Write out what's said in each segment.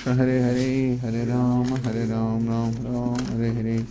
Krishna Hare Hare Hare Ram Ram Ram Hare Hare.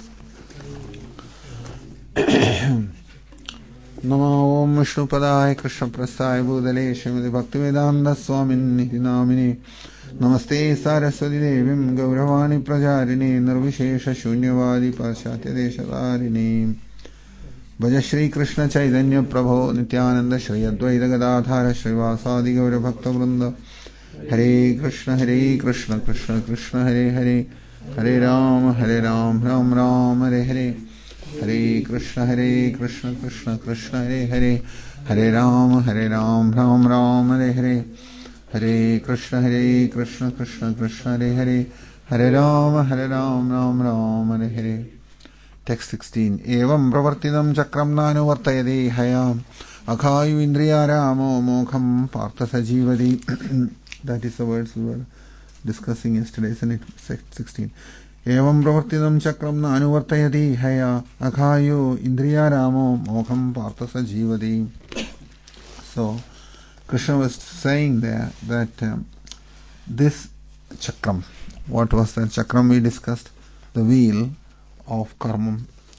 Namo Om Vishnu Padaya Krishna Prasthaya Bhudale Srimati Bhaktivedanta Swamini Namini Namaste Saraswati Devim Gauravani Prajarini Nirvishesha Shunyavadi Paschatya Deshadarini Bhaja Shri Krishna Chaitanya Prabhu Nityananda Shri Advaita Gadadhara Srivasadi Gaura Bhakta Vrinda Hare Krishna Krishna Krishna Hare Hare Hare Ram Ram Ram Hare Hare Hare Krishna Krishna Krishna Hare Hare Hare Ram Ram Ram Hare Hare Hare Krishna Krishna Krishna Hare Hare Hare Ram Ram Ram Hare Hare. Text 16. Evam pravartidam chakram nanu vartayade hayam akhayu indriyaramo mokham partha sajivadi. That is the words we were discussing yesterday, isn't it? 16. Evam pravartidam chakram nanu vartayade haya akhayu indriyaramo mokham partha sajivadi. So Krishna was saying there that this chakram, what was that chakram we discussed? The wheel of karma,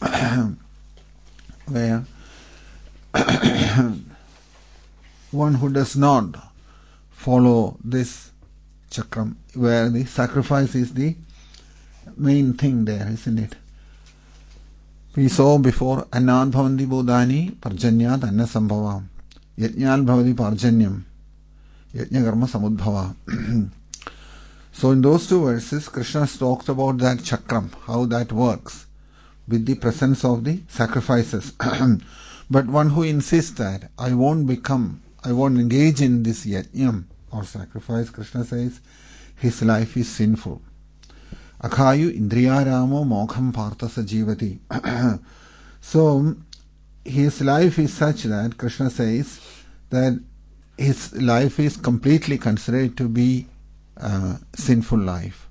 where one who does not follow this chakram, where the sacrifice is the main thing there, isn't it? We saw before, annad bhavanti bodhani parjanyat anna sambhava yajnal bhavati parjanyam yajna karma samudbhava. So in those two verses, Krishna talked about that chakram, how that works with the presence of the sacrifices. But one who insists that I won't engage in this yajnam or sacrifice, Krishna says, his life is sinful. Akhayu indriyaramo mokham partha sajivati. So his life is such that Krishna says that his life is completely considered to be sinful life.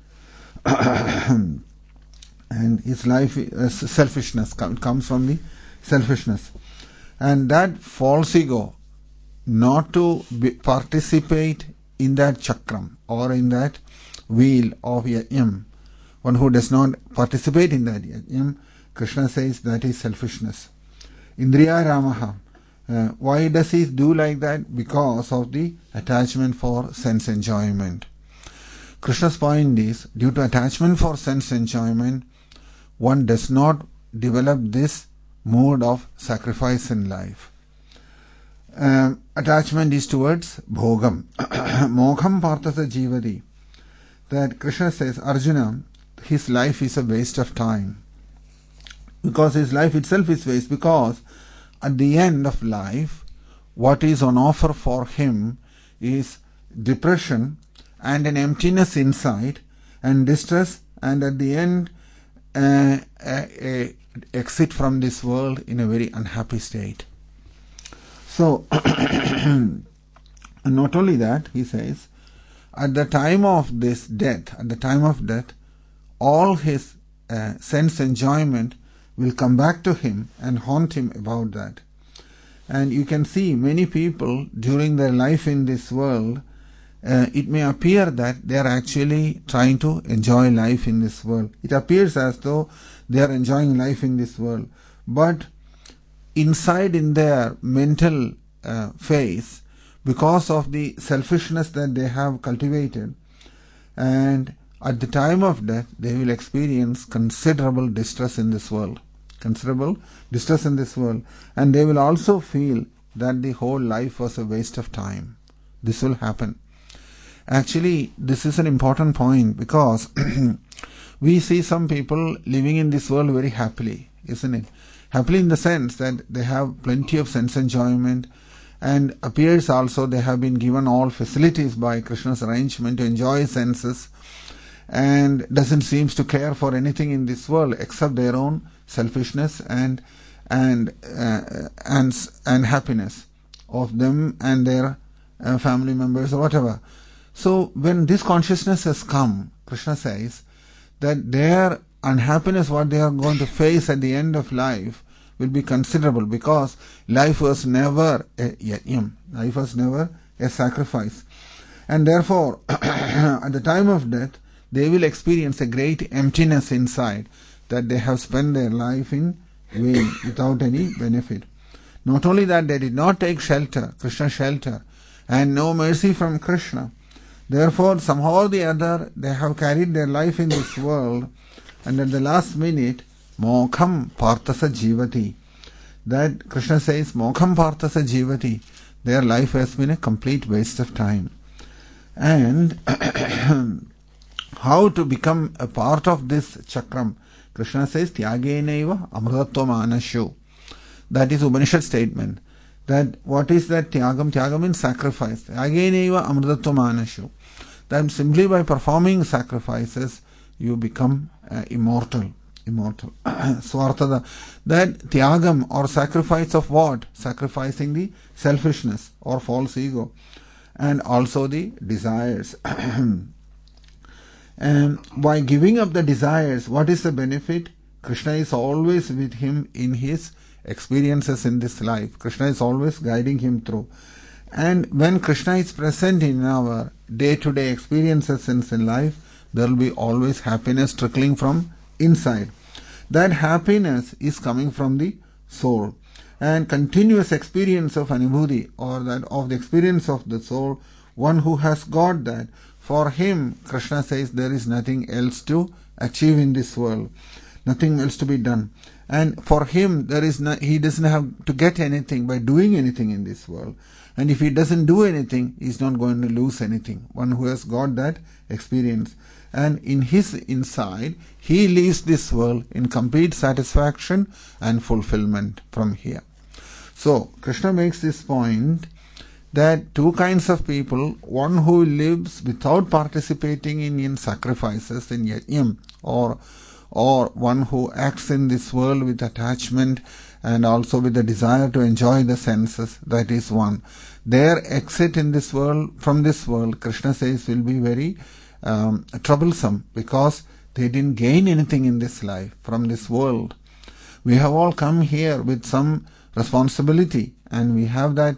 And his life selfishness comes from the selfishness, and that false ego not to participate in that chakram or in that wheel of yajnam. One who does not participate in that yajnam, Krishna says that is selfishness. Indriya Ramaha. Why does he do like that? Because of the attachment for sense enjoyment. Krishna's point is, due to attachment for sense enjoyment, one does not develop this mode of sacrifice in life. Attachment is towards bhogam. Mokham partha jivadi. That Krishna says, Arjuna, his life is a waste of time. Because his life itself is waste, because at the end of life, what is on offer for him is depression and an emptiness inside and distress, and at the end a exit from this world in a very unhappy state. So not only that, he says, at the time of this death, all his sense enjoyment will come back to him and haunt him about that. And you can see many people during their life in this world, it may appear that they are actually trying to enjoy life in this world. It appears as though they are enjoying life in this world. But inside in their mental phase, because of the selfishness that they have cultivated, and at the time of death, they will experience considerable distress in this world. And they will also feel that the whole life was a waste of time. This will happen. Actually, this is an important point, because we see some people living in this world very happily, isn't it? Happily in the sense that they have plenty of sense enjoyment, and appears also they have been given all facilities by Krishna's arrangement to enjoy senses, and doesn't seem to care for anything in this world except their own selfishness and happiness of them and their family members or whatever. So when this consciousness has come, Krishna says that their unhappiness, what they are going to face at the end of life, will be considerable, because life was never a yajnam, life was never a sacrifice. And therefore, at the time of death, they will experience a great emptiness inside, that they have spent their life in vain, without any benefit. Not only that, they did not take shelter, Krishna shelter, and no mercy from Krishna. Therefore, somehow or the other, they have carried their life in this world, and at the last minute, Mokham Parthasa Jivati. That Krishna says, Mokham Parthasa Jivati. Their life has been a complete waste of time. And how to become a part of this chakram? Krishna says, Tyagenaiva Amrutatvam Anashu. That is Upanishad statement. That what is that Tyagam? Tyagam means sacrifice. Tyagenaiva Amrutatvam Anashu. That simply by performing sacrifices, you become immortal. Swartada. That Tyagam or sacrifice of what? Sacrificing the selfishness or false ego. And also the desires. And by giving up the desires, what is the benefit? Krishna is always with him in his experiences in this life. Krishna is always guiding him through. And when Krishna is present in our day-to-day experiences in life, there will be always happiness trickling from inside. That happiness is coming from the soul. And continuous experience of anubhuti, or that of the experience of the soul, one who has got that, for him, Krishna says, there is nothing else to achieve in this world, nothing else to be done. And for him, he doesn't have to get anything by doing anything in this world. And if he doesn't do anything, he's not going to lose anything. One who has got that experience. And in his inside, he leaves this world in complete satisfaction and fulfillment from here. So, Krishna makes this point that two kinds of people, one who lives without participating in sacrifices, in yajnam, or one who acts in this world with attachment and also with the desire to enjoy the senses, that is one. Their exit in this world, from this world, Krishna says, will be very troublesome, because they didn't gain anything in this life from this world. We have all come here with some responsibility, and we have that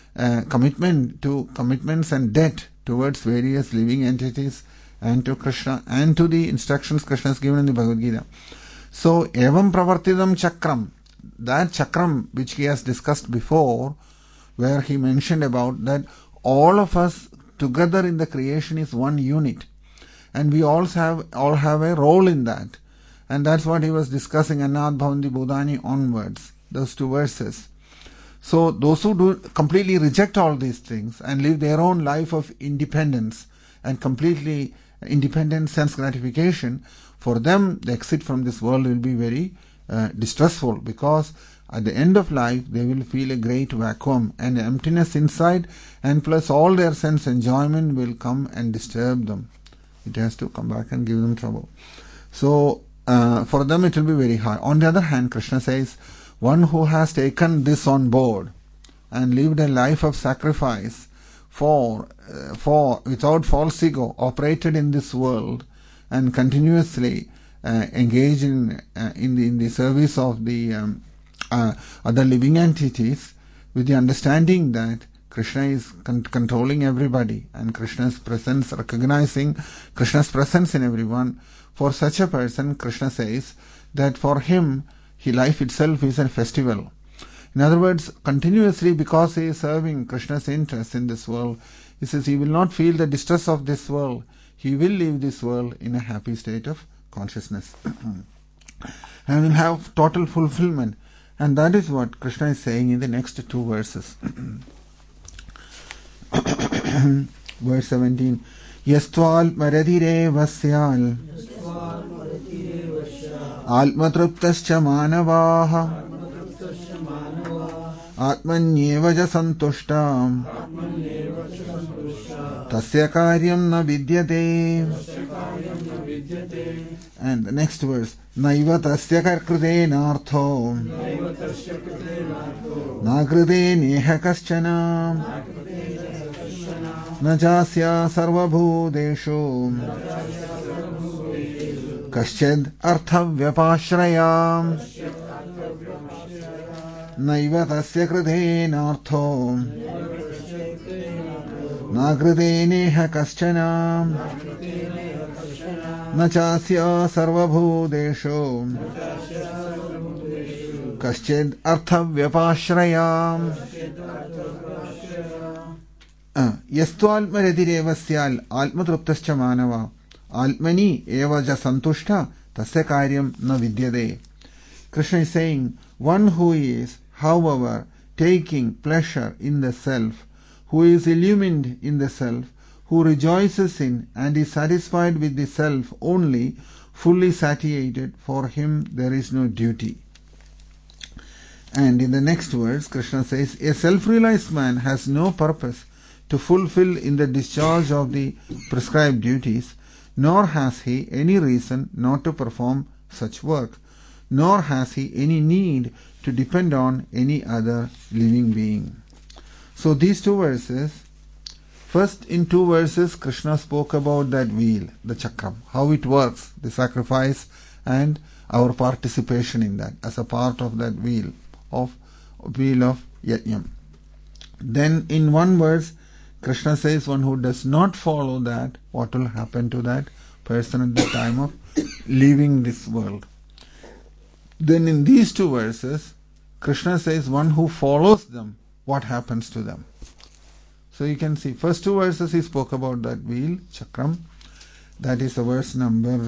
commitments and debt towards various living entities and to Krishna and to the instructions Krishna has given in the Bhagavad Gita. So, evam pravartidam chakram, that chakram which he has discussed before, where he mentioned about that all of us together in the creation is one unit, and we all have a role in that, and that's what he was discussing, Annad Bhavanti Bhutani onwards, those two verses. So those who do completely reject all these things and live their own life of independence and completely independent sense gratification, for them the exit from this world will be very distressful, because at the end of life they will feel a great vacuum and emptiness inside, and plus all their sense enjoyment will come and disturb them. It has to come back and give them trouble. So for them it will be very hard. On the other hand, Krishna says, one who has taken this on board and lived a life of sacrifice for without false ego, operated in this world and continuously engaged in the service of the other living entities, with the understanding that Krishna is controlling everybody and Krishna's presence, recognizing Krishna's presence in everyone. For such a person, Krishna says that for him, life itself is a festival. In other words, continuously, because he is serving Krishna's interests in this world, he says he will not feel the distress of this world. He will leave this world in a happy state of consciousness and will have total fulfillment. And that is what Krishna is saying in the next two verses. Verse 17. Yastval maradire vasyal Atmatruptascha manavaha Atmanyevaja santushtam Tasya karyam na vidyate. And the next verse, Naiva tasya karkrute nartho Nakrute neha kaschana Najasya sarvabhudeshu Kasched arthavyapashraya Naiva tasya krute nartho Nakrite neha kaschana nachasya sarvabhuteshu kaschid arthavyapashrayam Yastvalmaradirevasya almatruptascha manava Altmani evaja santushta tasya karyam na vidyade. Krishna is saying, one who is, however, taking pleasure in the self, who is illumined in the self, who rejoices in and is satisfied with the self only, fully satiated, for him there is no duty. And in the next verse, Krishna says, a self-realized man has no purpose to fulfill in the discharge of the prescribed duties, nor has he any reason not to perform such work, nor has he any need to depend on any other living being. So these two verses, first in two verses Krishna spoke about that wheel, the chakram, how it works, the sacrifice and our participation in that as a part of that wheel of yajnam. Then in one verse Krishna says one who does not follow that, what will happen to that person at the time of leaving this world. Then in these two verses, Krishna says one who follows them, what happens to them. So you can see, first two verses he spoke about that wheel, chakram. That is the verse number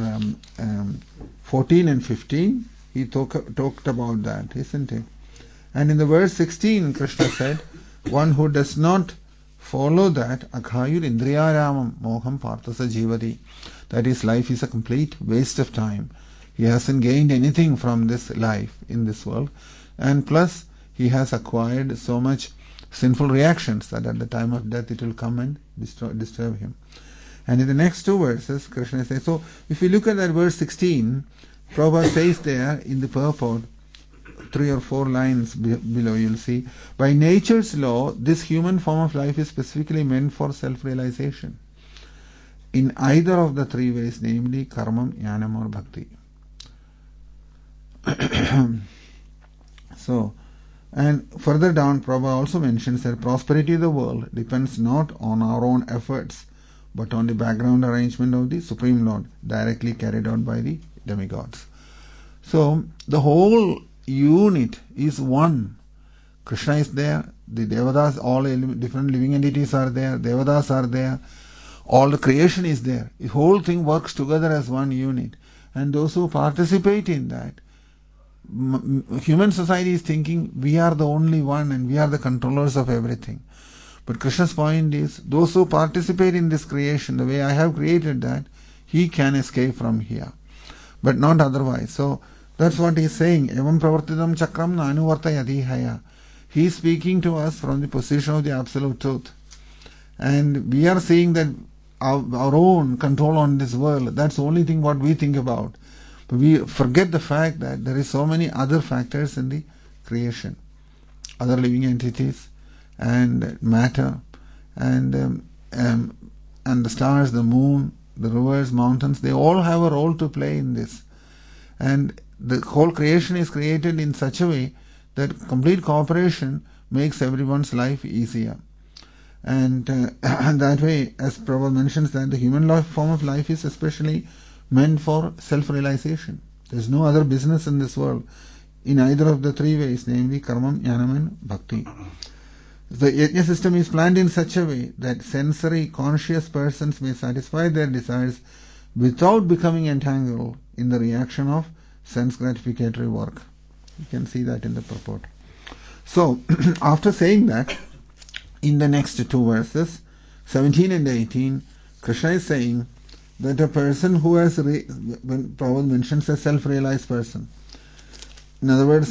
14 and 15. He talked about that, isn't it? And in the verse 16, Krishna said, one who does not follow that, aghayur indriyaramam moham parthasa jivati. That his life is a complete waste of time. He hasn't gained anything from this life in this world. And plus, he has acquired so much sinful reactions that at the time of death it will come and disturb him. And in the next two verses, Krishna says, so if you look at that verse 16, Prabhupada says there in the purport, 3 or 4 lines below, you'll see, by nature's law, this human form of life is specifically meant for self-realization in either of the 3 ways, namely karmam, jnanam or bhakti. So, and further down, Prabhupada also mentions that prosperity of the world depends not on our own efforts, but on the background arrangement of the Supreme Lord, directly carried out by the demigods. So, the whole unit is one. Krishna is there, the Devatas, all different living entities are there, Devatas are there, all the creation is there. The whole thing works together as one unit. And those who participate in that, human society is thinking we are the only one and we are the controllers of everything. But Krishna's point is, those who participate in this creation, the way I have created that, he can escape from here, but not otherwise. So that's what he is saying. Evam pravartidam chakram nanuvartayati haya. He is speaking to us from the position of the absolute truth. And we are saying that our own control on this world, that's the only thing what we think about. But we forget the fact that there is so many other factors in the creation, other living entities and matter and the stars, the moon, the rivers, mountains, they all have a role to play in this. And the whole creation is created in such a way that complete cooperation makes everyone's life easier. And that way, as Prabhupada mentions, that the human form of life is especially meant for self-realization. There is no other business in this world in either of the 3 ways, namely karmam, jnanam and bhakti. The yajna system is planned in such a way that sensory conscious persons may satisfy their desires without becoming entangled in the reaction of sense gratificatory work. You can see that in the purport. So, after saying that, in the next 2 verses, 17 and 18, Krishna is saying that a person who has, when Prabhupada mentions a self-realized person, in other words,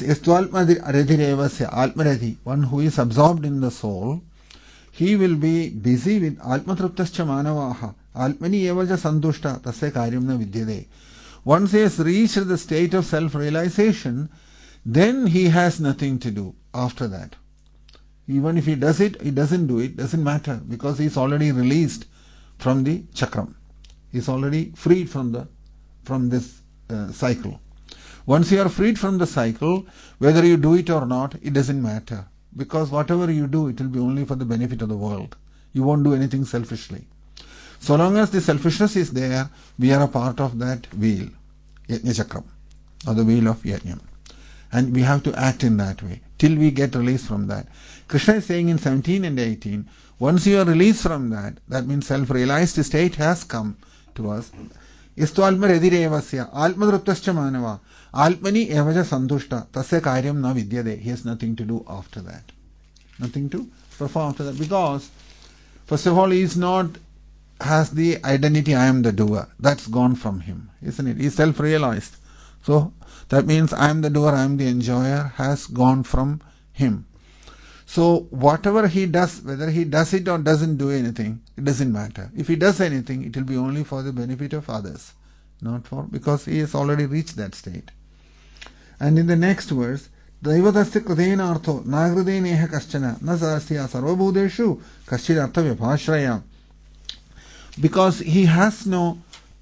one who is absorbed in the soul, he will be busy with almatruptascha manavaha, almani evaja santushta tasya karyam na vidyade. Once he has reached the state of self-realization, then he has nothing to do after that. Even if he does it, he doesn't do it, doesn't matter, because he is already released from the chakram. He is already freed from this cycle. Once you are freed from the cycle, whether you do it or not, it doesn't matter. Because whatever you do, it will be only for the benefit of the world. You won't do anything selfishly. So long as the selfishness is there, we are a part of that wheel, Yajna Chakram, or the wheel of Yajna. And we have to act in that way till we get released from that. Krishna is saying in 17 and 18, once you are released from that, that means self-realized state has come to us. Yastu almarediravasya almadruptascha manava almani evaja santushta tasya karyam na vidyade. He has nothing to do after that. Nothing to perform after that. Because, first of all, he is not has the identity I am the doer. That's gone from him, isn't it? He is self-realized. So, that means I am the doer, I am the enjoyer has gone from him. So, whatever he does, whether he does it or doesn't do anything, it doesn't matter. If he does anything, it will be only for the benefit of others, not for, because he has already reached that state. And in the next verse, Daivadasya kridena artho nagrideneha kaschana nasasya sarvabhudeshu kaschid artha vibhashraya. Because he has no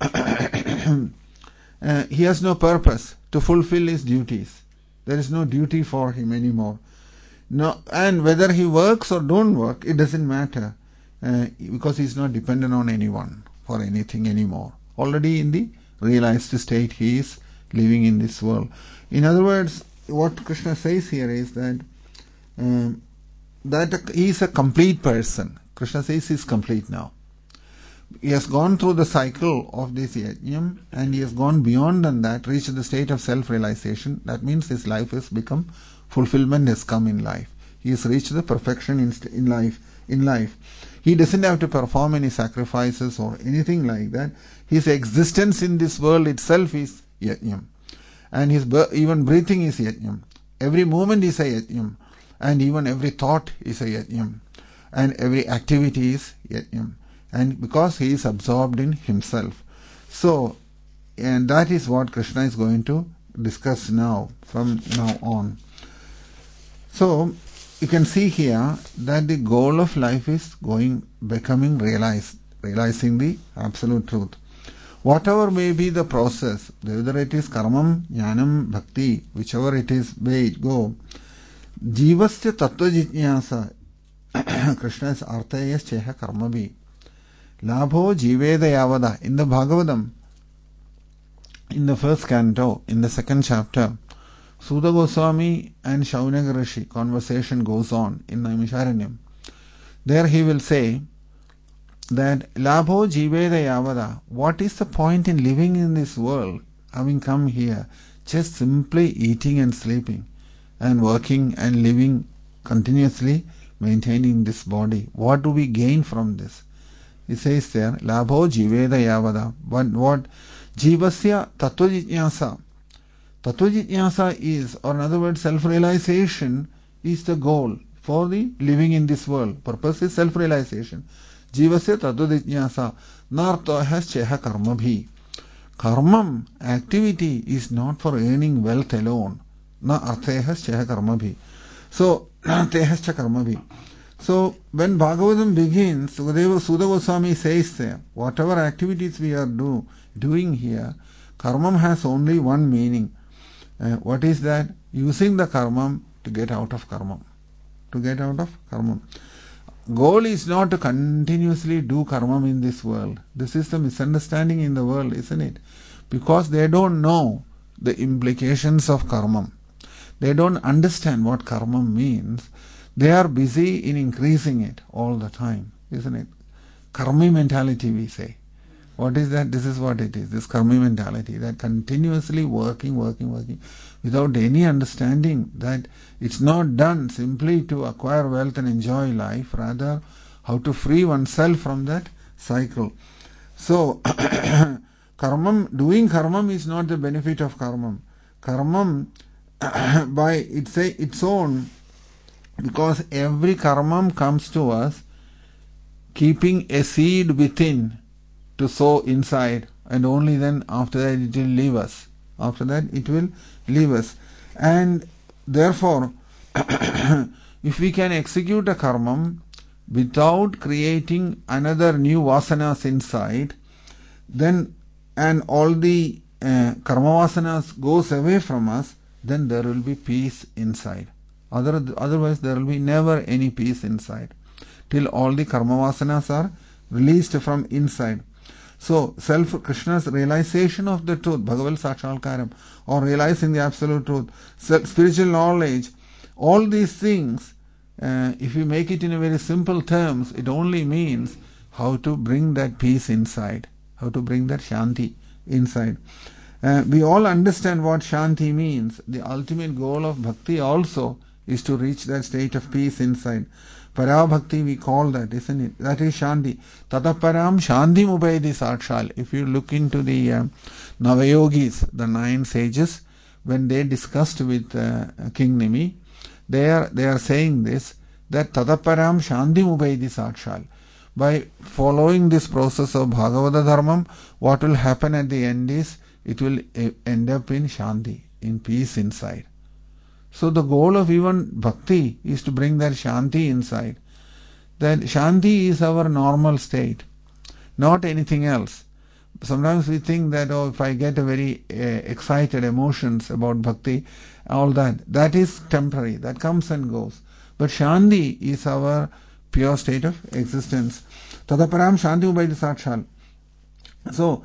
purpose to fulfill his duties. There is no duty for him anymore. No, and whether he works or don't work, it doesn't matter, because he is not dependent on anyone for anything anymore. Already in the realized state, he is living in this world. In other words, what Krishna says here is that he is a complete person. Krishna says he is complete now. He has gone through the cycle of this yajnam and he has gone beyond than that, reached the state of self-realization. That means his life has become, fulfillment has come in life. He has reached the perfection in life. He doesn't have to perform any sacrifices or anything like that. His existence in this world itself is yajnam. And his even breathing is yajnam. Every moment is a yajnam. And even every thought is a yajnam. And every activity is yajnam. And because he is absorbed in himself. So, and that is what Krishna is going to discuss now, from now on. So, you can see here that the goal of life is becoming realizing the absolute truth. Whatever may be the process, whether it is karmam, jnanam, bhakti, whichever it is, way it go, jivasya tattva jijnasa, Krishna's artha is cheha karmabhi. Labho jiveda yavada. In the Bhagavatam, in the first canto, in the second chapter, Sudha Goswami and Shaunaka Rishi conversation goes on in Naimisharanyam. There he will say that Labho jiveda yavada. What is the point in living in this world, having come here, just simply eating and sleeping and working and living continuously, maintaining this body? What do we gain from this? He says there, Labho jiveda yavada. What? Jivasya tattva jijnasa. Tattva jijnasa is, or in other words, self-realization is the goal for the living in this world. Purpose is self-realization. Jivasya tattva jijnasa. Nartha has cheha karma bhi. Karmam, activity, is not for earning wealth alone. Na artha has cheha karma bhi. So, artha has cheha karma bhi. So, when Bhagavatam begins, Sudha Goswami says there, whatever activities we are doing here, karmam has only one meaning. What is that? Using the karmam to get out of karmam. To get out of karmam. Goal is not to continuously do karmam in this world. This is the misunderstanding in the world, isn't it? Because they don't know the implications of karmam. They don't understand what karmam means. They are busy in increasing it all the time, isn't it? Karmi mentality, we say. What is that? This is what it is, this karmi mentality, that continuously working, without any understanding that it's not done simply to acquire wealth and enjoy life, rather how to free oneself from that cycle. So, karmam, doing karmam is not the benefit of karmam. Karmam, by its own, because every karmam comes to us keeping a seed within to sow inside, and only then after that it will leave us. After that it will leave us. And therefore, if we can execute a karmam without creating another new vasanas inside, then, and all the karma vasanas goes away from us, then there will be peace inside. Otherwise there will be never any peace inside. till all the karma vasanas are released from inside. So, Krishna's realization of the truth, Bhagavat Sakshalkaram, or realizing the absolute truth, spiritual knowledge, all these things, if you make it in a very simple terms, it only means how to bring that peace inside, how to bring that Shanti inside. We all understand what Shanti means. The ultimate goal of bhakti also is to reach that state of peace inside. Parabhakti we call that, isn't it? That is Shanti. Tataparam Shanti Mupayati Sakshal. If you look into the Navayogis, the 9 sages, when they discussed with King Nimi, they are saying this, that Tataparam Shanti Mupayati Sakshal. By following this process of Bhagavata Dharmam, what will happen at the end is, it will end up in Shanti, in peace inside. So the goal of even bhakti is to bring that Shanti inside. That Shanti is our normal state, not anything else. Sometimes we think that, if I get a very excited emotions about bhakti, all that is temporary, that comes and goes. But Shanti is our pure state of existence. Tadaparam Shanti Upayati Sakshal. So,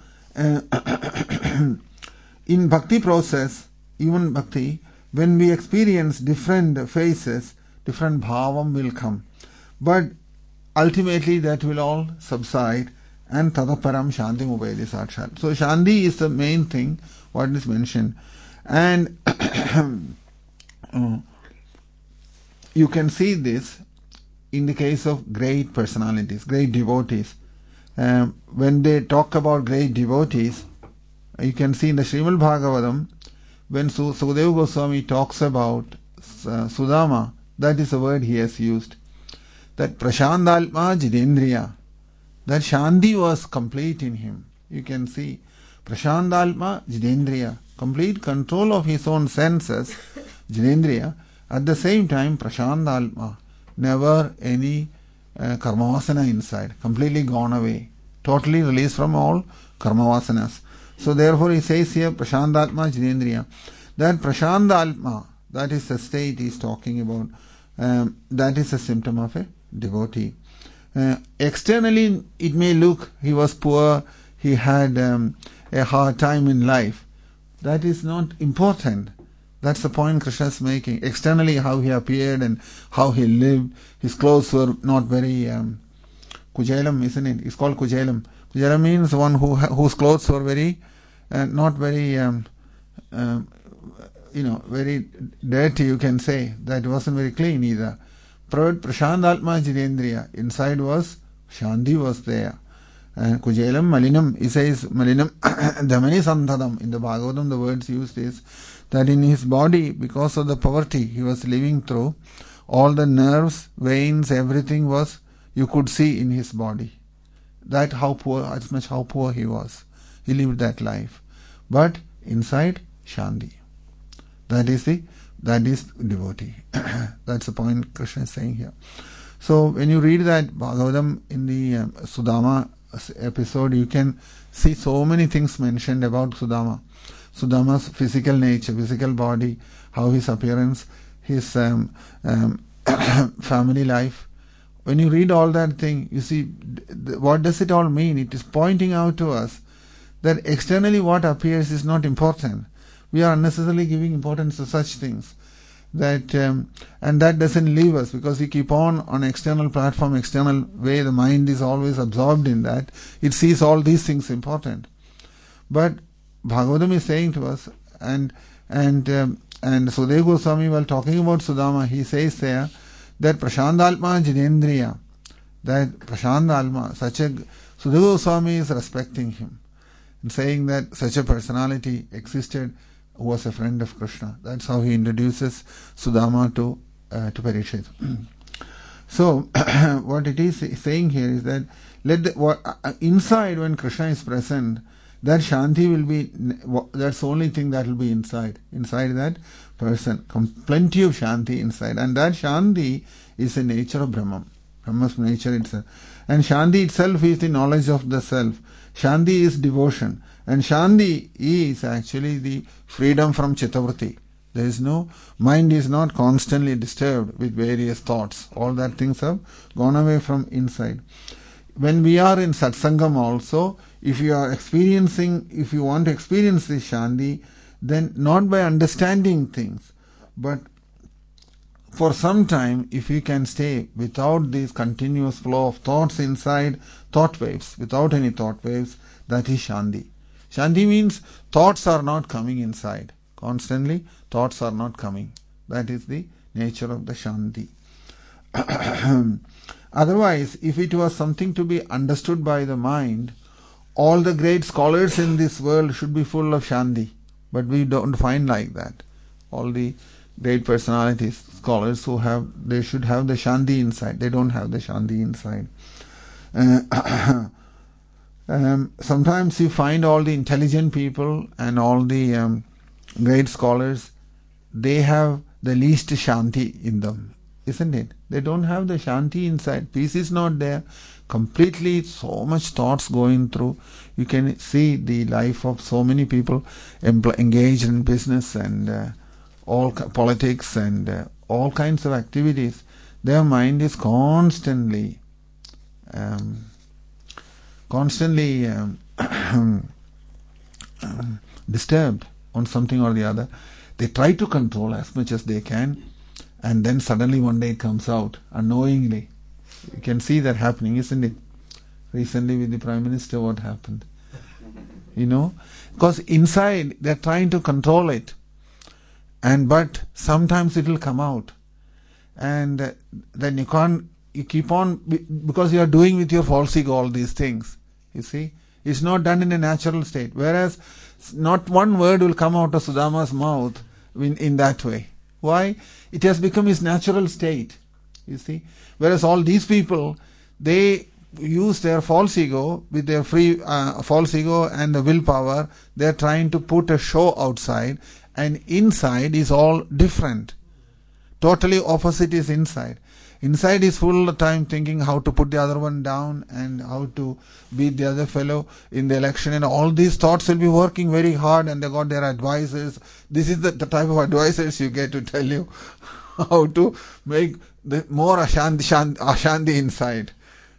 in bhakti process, even bhakti, when we experience different phases, different bhavam will come. But ultimately that will all subside, and Tadaparam Shanti Upayati Sakshal. So Shanti is the main thing what is mentioned. And you can see this in the case of great personalities, great devotees. When they talk about great devotees, you can see in the Srimad Bhagavatam, when Sukadeva Goswami talks about Sudama, that is the word he has used. That Prashandalma Jidendriya, that Shanti was complete in him. You can see Prashandalma Jidendriya, complete control of his own senses, Jidendriya. At the same time, Prashandalma, never any karmavasana inside, completely gone away, totally released from all karmavasanas. So therefore he says here, Prashandatma Jidendriya. That Prashandatma, that is the state he is talking about. That is a symptom of a devotee. Externally it may look he was poor, he had a hard time in life. That is not important. That's the point Krishna is making. Externally how he appeared and how he lived, his clothes were not very kujelam, isn't it? It's called kujelam. Kujelam means one whose clothes were very not very very dirty, you can say. That wasn't very clean either. Prashandatma Jidendriya, inside was Shanti was there. And Kujelam Malinam, he says Malinam Dhamani Santadam. In the Bhagavatam the words used is that in his body, because of the poverty he was living through, all the nerves, veins, everything was, you could see in his body. That how poor he was. He lived that life. But inside, Shanti. That is devotee. That's the point Krishna is saying here. So when you read that Bhagavatam in the Sudama episode, you can see so many things mentioned about Sudama. Sudama's physical nature, physical body, how his appearance, his family life. When you read all that thing, you see, what does it all mean? It is pointing out to us that externally what appears is not important. We are unnecessarily giving importance to such things. That and that doesn't leave us, because we keep on external platform, external way, the mind is always absorbed in that. It sees all these things important. But Bhagavatam is saying to us, and Sukadeva Goswami, while talking about Sudama, he says there that Prashandalma Jidendriya, that Prashandalma, Sukadeva Goswami is respecting him and saying that such a personality existed who was a friend of Krishna. That's how he introduces Sudama to Parikshit. So what it is saying here is that inside, when Krishna is present, that Shanti will be, that's the only thing that will be inside that person. Plenty of Shanti inside. And that Shanti is the nature of Brahman. Brahma's nature itself. And Shanti itself is the knowledge of the self. Shanti is devotion. And Shanti is actually the freedom from Chittavritti. There is no, mind is not constantly disturbed with various thoughts. All that things have gone away from inside. When we are in satsangam also, if you want to experience this shanti, then not by understanding things, but for some time, if you can stay without this continuous flow of thoughts inside, thought waves, without any thought waves, that is shanti. Shanti means thoughts are not coming inside. Constantly, thoughts are not coming. That is the nature of the shanti. Otherwise, if it was something to be understood by the mind, all the great scholars in this world should be full of shanti. But we don't find like that. All the great personalities, scholars they should have the shanti inside. They don't have the shanti inside. Sometimes you find all the intelligent people and all the great scholars, they have the least shanti in them, isn't it? They don't have the shanti inside. Peace is not there. Completely so much thoughts going through. You can see the life of so many people engaged in business and all politics and all kinds of activities. Their mind is constantly disturbed on something or the other. They try to control as much as they can, and then suddenly one day it comes out unknowingly. You can see that happening, isn't it? Recently with the Prime Minister, what happened? Because inside they're trying to control it, but sometimes it will come out, and then you keep on, because you are doing with your false ego all these things. You see, it's not done in a natural state. Whereas not one word will come out of Sudama's mouth in that way. Why? It has become his natural state. You see, whereas all these people, they use their false ego, with their free false ego and the willpower, they are trying to put a show outside, and inside is all different. Totally opposite is inside. Inside is full of time thinking how to put the other one down and how to beat the other fellow in the election, and all these thoughts will be working very hard, and they got their advisors. This is the type of advisors you get to tell you how to make the more ashanti inside.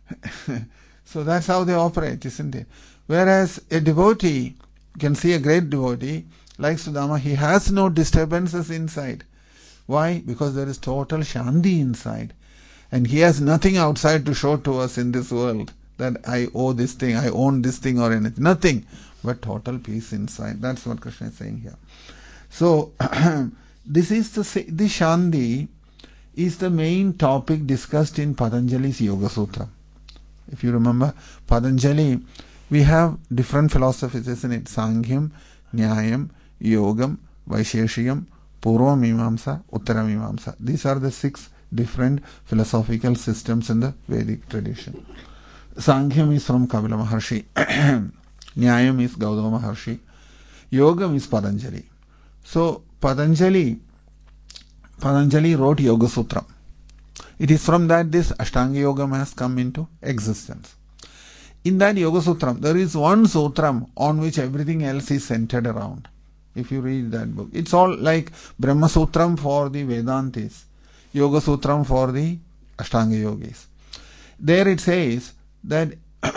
So that's how they operate, isn't it? Whereas a devotee, you can see a great devotee like Sudama, he has no disturbances inside. Why? Because there is total shanti inside. And he has nothing outside to show to us in this world that I owe this thing, I own this thing or anything. Nothing but total peace inside. That's what Krishna is saying here. So, this shanti is the main topic discussed in Patanjali's Yoga Sutra. If you remember, Patanjali, we have different philosophies, isn't it? Sankhya, Nyayam, Yogam, Vaisheshiyam, Purva Mimamsa, Uttara Mimamsa. These are the 6 different philosophical systems in the Vedic tradition. Sankhya is from Kapila Maharshi. Nyayam is Gautama Maharshi. Yogam is Patanjali. So, Patanjali wrote Yoga Sutra. It is from that this Ashtanga Yoga has come into existence. In that Yoga Sutra, there is one sutram on which everything else is centered around. If you read that book, it's all like Brahma Sutram for the Vedantis, Yoga Sutram for the Ashtanga Yogis. There it says that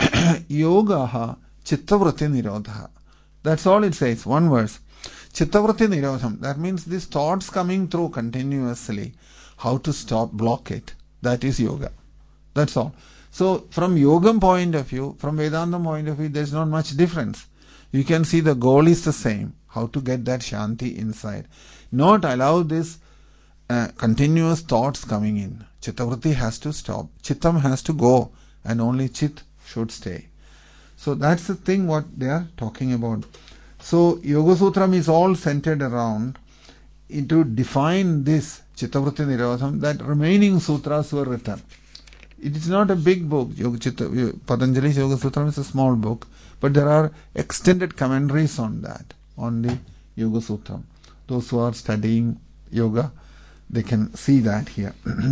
Yogaha Chittavritti Nirodha. That's all it says, one verse. Chittavritti Nirodham. That means these thoughts coming through continuously, how to block it. That is yoga. That's all. So from Yogam point of view, from Vedanta point of view, there's not much difference. You can see the goal is the same. How to get that shanti inside. Not allow this continuous thoughts coming in. Chittavritti has to stop. Chittam has to go, and only Chit should stay. So that's the thing what they are talking about. So Yoga Sutram is all centered around to define this Chittavritti Nirodham, that remaining sutras were written. It is not a big book. Patanjali's Yoga Sutram is a small book, but there are extended commentaries on that, on the Yoga Sutram. Those who are studying yoga, they can see that here.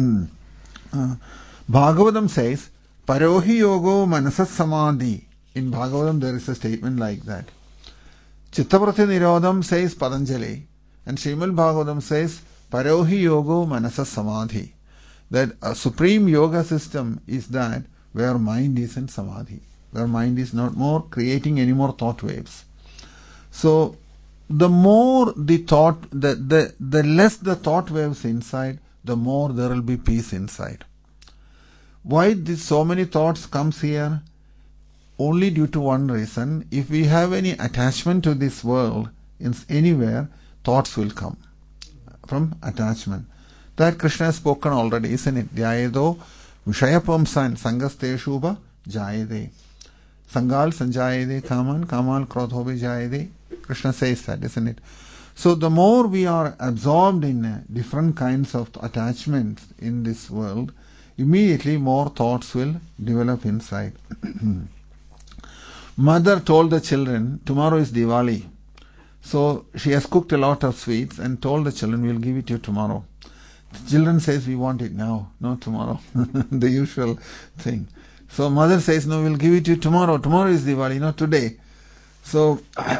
Bhagavatam says, Parohi Yogo Manasas Samadhi. In Bhagavatam there is a statement like that. Chittavritti Nirodham says Patanjali, And Srimad Bhagavatam says, Parohi Yogo Manasa Samadhi. That a supreme yoga system is that where mind is in Samadhi, where mind is not more creating any more thought waves. So, the more the thought, the less the thought waves inside, the more there will be peace inside. Why so many thoughts comes here? Only due to one reason. If we have any attachment to this world, anywhere, thoughts will come from attachment. That Krishna has spoken already, isn't it? Dhyayedo Vishayapamsan Sangasteshuba Jayade. Sangal Sanjayade Kaman Kamal Krodhobi Jayade. Krishna says that, isn't it? So the more we are absorbed in different kinds of attachments in this world, immediately more thoughts will develop inside. Mother told the children, tomorrow is Diwali. So she has cooked a lot of sweets and told the children, we'll give it to you tomorrow. The children says, we want it now, not tomorrow. The usual thing. So mother says, no, we'll give it to you tomorrow. Tomorrow is Diwali, not today. So,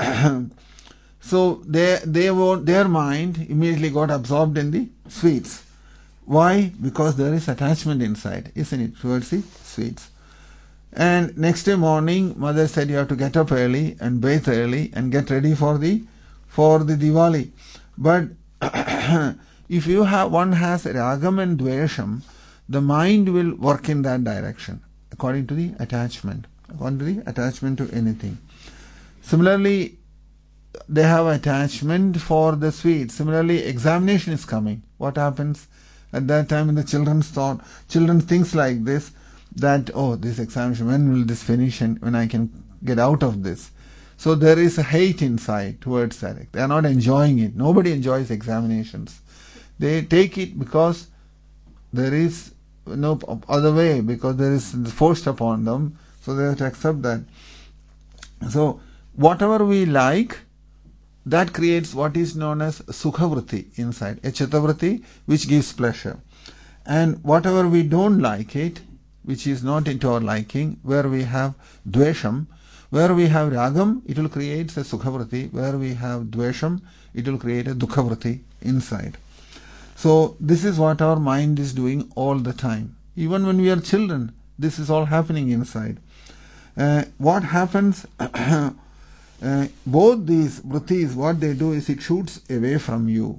their mind immediately got absorbed in the sweets. Why? Because there is attachment inside, isn't it, towards the sweets. And next day morning, mother said you have to get up early and bathe early and get ready for the Diwali. But if one has ragam and dvesham, the mind will work in that direction according to the attachment to anything. Similarly, they have attachment for the sweets. Similarly, examination is coming. What happens at that time in the children thinks like this, that, oh, this examination, when will this finish and when I can get out of this? So there is a hate inside towards that. They are not enjoying it. Nobody enjoys examinations. They take it because there is no other way, because there is forced upon them. So they have to accept that. So whatever we like, that creates what is known as sukhavritti inside, a chittavritti which gives pleasure. And whatever we don't like it, which is not into our liking, where we have dvesham, where we have ragam, it will create a sukhavritti. Where we have dvesham, it will create a dukkhavritti inside. So this is what our mind is doing all the time. Even when we are children, this is all happening inside. What happens? Both these vrittis, what they do is it shoots away from you.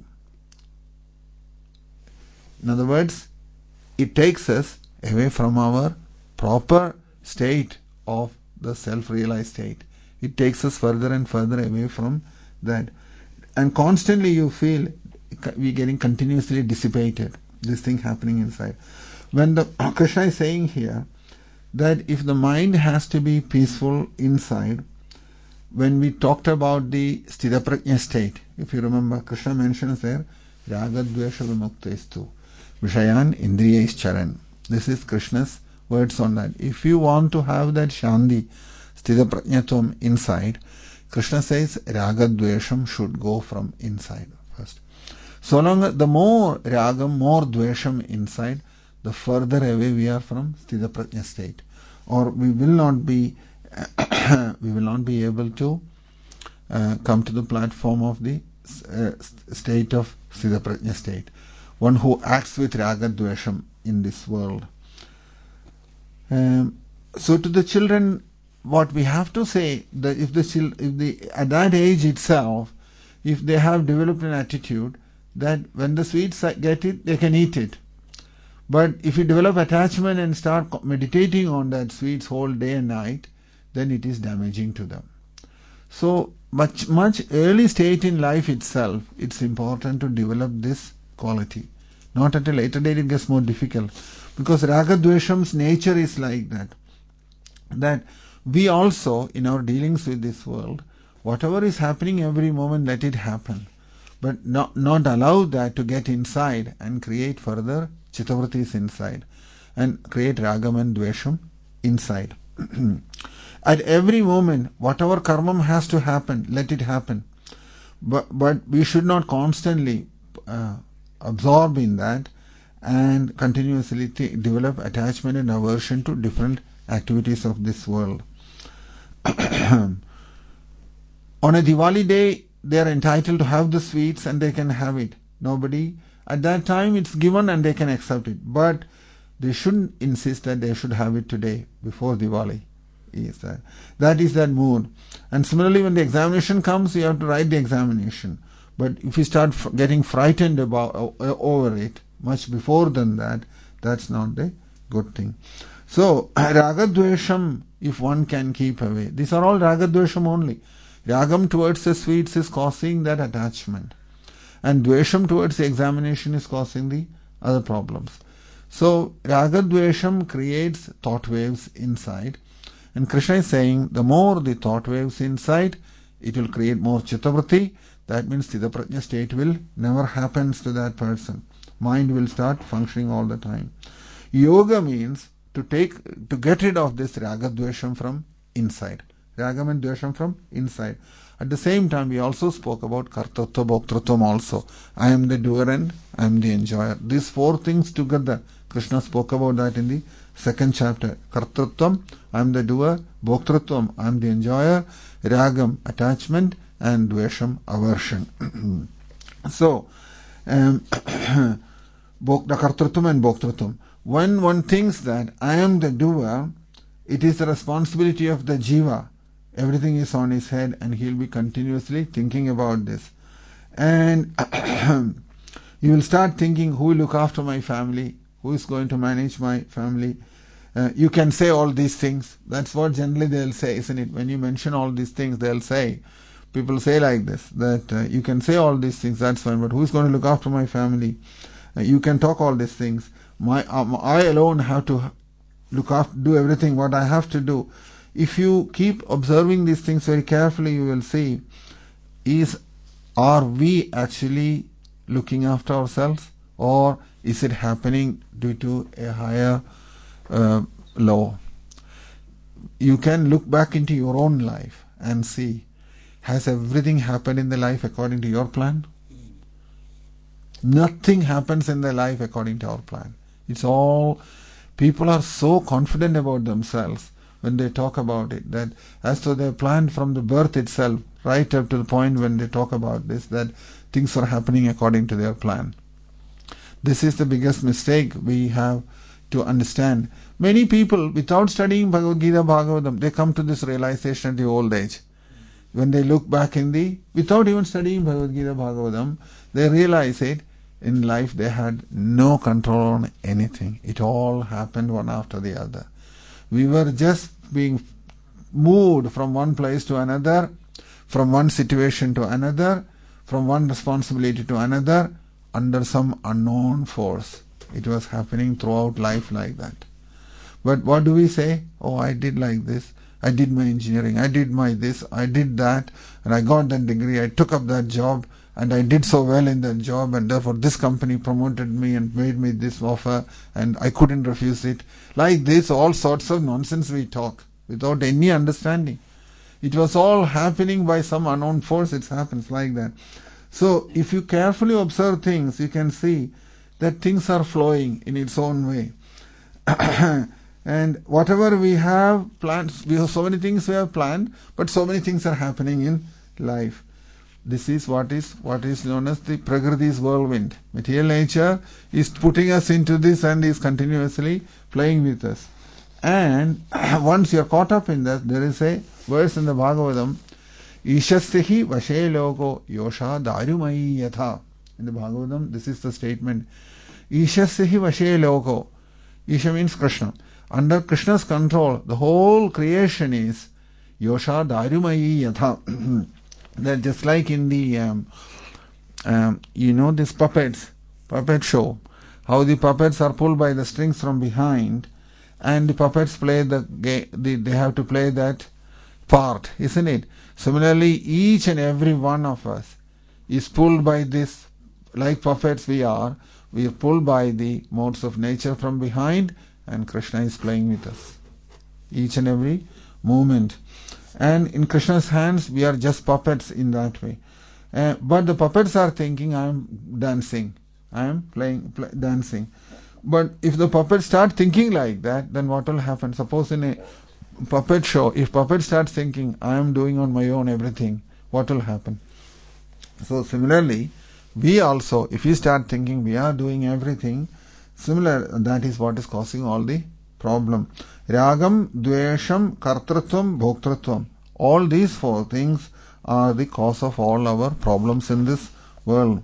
In other words, it takes us away from our proper state of the self-realized state. It takes us further and further away from that. And constantly you feel we're getting continuously dissipated. This thing happening inside. When the Krishna is saying here that if the mind has to be peaceful inside, when we talked about the Sthitaprajna state, if you remember, Krishna mentions there, Ragadvesha Vimuktestu, Vishayan Indriyais Charan. This is Krishna's words on that. If you want to have that Shanti, Sthitaprajnatvam inside, Krishna says Ragadvesham should go from inside first. So long the more Ragam, more Dvesham inside, the further away we are from Sthitaprajna state. Or we will not be able to come to the platform of the state of Sthitaprajna state. One who acts with Ragadvesham in this world. So to the children, what we have to say, that if at that age itself, if they have developed an attitude that when the sweets get it, they can eat it. But if you develop attachment and start meditating on that sweets whole day and night, then it is damaging to them. So much early state in life itself, it's important to develop this quality. Not at a later date it gets more difficult. Because Ragadvesham's nature is like that. That we also, in our dealings with this world, whatever is happening every moment, let it happen. But not allow that to get inside and create further chittavrittis inside. And create Ragam and Dvesham inside. At every moment, whatever karma has to happen, let it happen. But we should not constantly absorb in that and continuously develop attachment and aversion to different activities of this world. On a Diwali day, they are entitled to have the sweets and they can have it. Nobody, at that time it's given and they can accept it. But they shouldn't insist that they should have it today, before Diwali. That is that mood. And similarly, when the examination comes, you have to write the examination. But if you start getting frightened over it much before than that, that's not the good thing. So, ragadvesham, if one can keep away, these are all ragadvesham only. Ragam towards the sweets is causing that attachment, and dvesham towards the examination is causing the other problems. So, ragadvesham creates thought waves inside, and Krishna is saying the more the thought waves inside, it will create more chittavritti. That means Sthidaprajna state will never happens to that person. Mind will start functioning all the time. Yoga means to get rid of this ragadvesham from inside. Ragam and dvesham from inside. At the same time, we also spoke about kartatva bhoktrutvam also. I am the doer and I am the enjoyer. These four things together, Krishna spoke about that in the second chapter. Kartatvam, I am the doer. Bhoktrutvam, I am the enjoyer. Ragam, attachment. And dvesham, aversion. So, the kartrutvam and bhoktrutvam. When one thinks that I am the doer, it is the responsibility of the jiva. Everything is on his head and he will be continuously thinking about this. And you will start thinking, who will look after my family? Who is going to manage my family? You can say all these things. That's what generally they'll say, isn't it? When you mention all these things, they'll say, people say like this, that you can say all these things, that's fine, but who's going to look after my family? You can talk all these things. I alone have to look after, do everything what I have to do. If you keep observing these things very carefully, you will see, are we actually looking after ourselves, or is it happening due to a higher law? You can look back into your own life and see, has everything happened in the life according to your plan? Nothing happens in their life according to our plan. It's all, people are so confident about themselves when they talk about it, that as though they planned from the birth itself, right up to the point when they talk about this, that things are happening according to their plan. This is the biggest mistake we have to understand. Many people, without studying Bhagavad Gita, Bhagavatam, they come to this realization at the old age. When they look back without even studying Bhagavad Gita, Bhagavatam, they realize it. In life they had no control on anything. It all happened one after the other. We were just being moved from one place to another, from one situation to another, from one responsibility to another, under some unknown force. It was happening throughout life like that. But what do we say? Oh, I did like this. I did my engineering, I did my this, I did that, and I got that degree, I took up that job, and I did so well in that job, and therefore this company promoted me and made me this offer, and I couldn't refuse it. Like this, all sorts of nonsense we talk, without any understanding. It was all happening by some unknown force, it happens like that. So, if you carefully observe things, you can see that things are flowing in its own way. And whatever we have planned, we have so many things we have planned, but so many things are happening in life. This is what is known as the Prakriti's whirlwind. Material nature is putting us into this and is continuously playing with us. And once you are caught up in that, there is a verse in the Bhagavatam, Ishasyahi vashe logo yosha darumayi yatha. In the Bhagavatam, this is the statement. Ishasyahi vashe logo. Isha means Krishna. Under Krishna's control, the whole creation is Yosha Darumayi Yatha. That just like in the, this puppet show, how the puppets are pulled by the strings from behind, and the puppets play they have to play that part, isn't it? Similarly, each and every one of us is pulled by this, like puppets we are pulled by the modes of nature from behind, and Krishna is playing with us. Each and every moment. And in Krishna's hands, we are just puppets in that way. But the puppets are thinking, I am dancing. I am dancing. But if the puppets start thinking like that, then what will happen? Suppose in a puppet show, if puppets start thinking, I am doing on my own everything, what will happen? So similarly, we also, if we start thinking we are doing everything, similar, that is what is causing all the problem. Ragam, Dvesham, Kartrutvam, Bhoktrutvam. All these four things are the cause of all our problems in this world.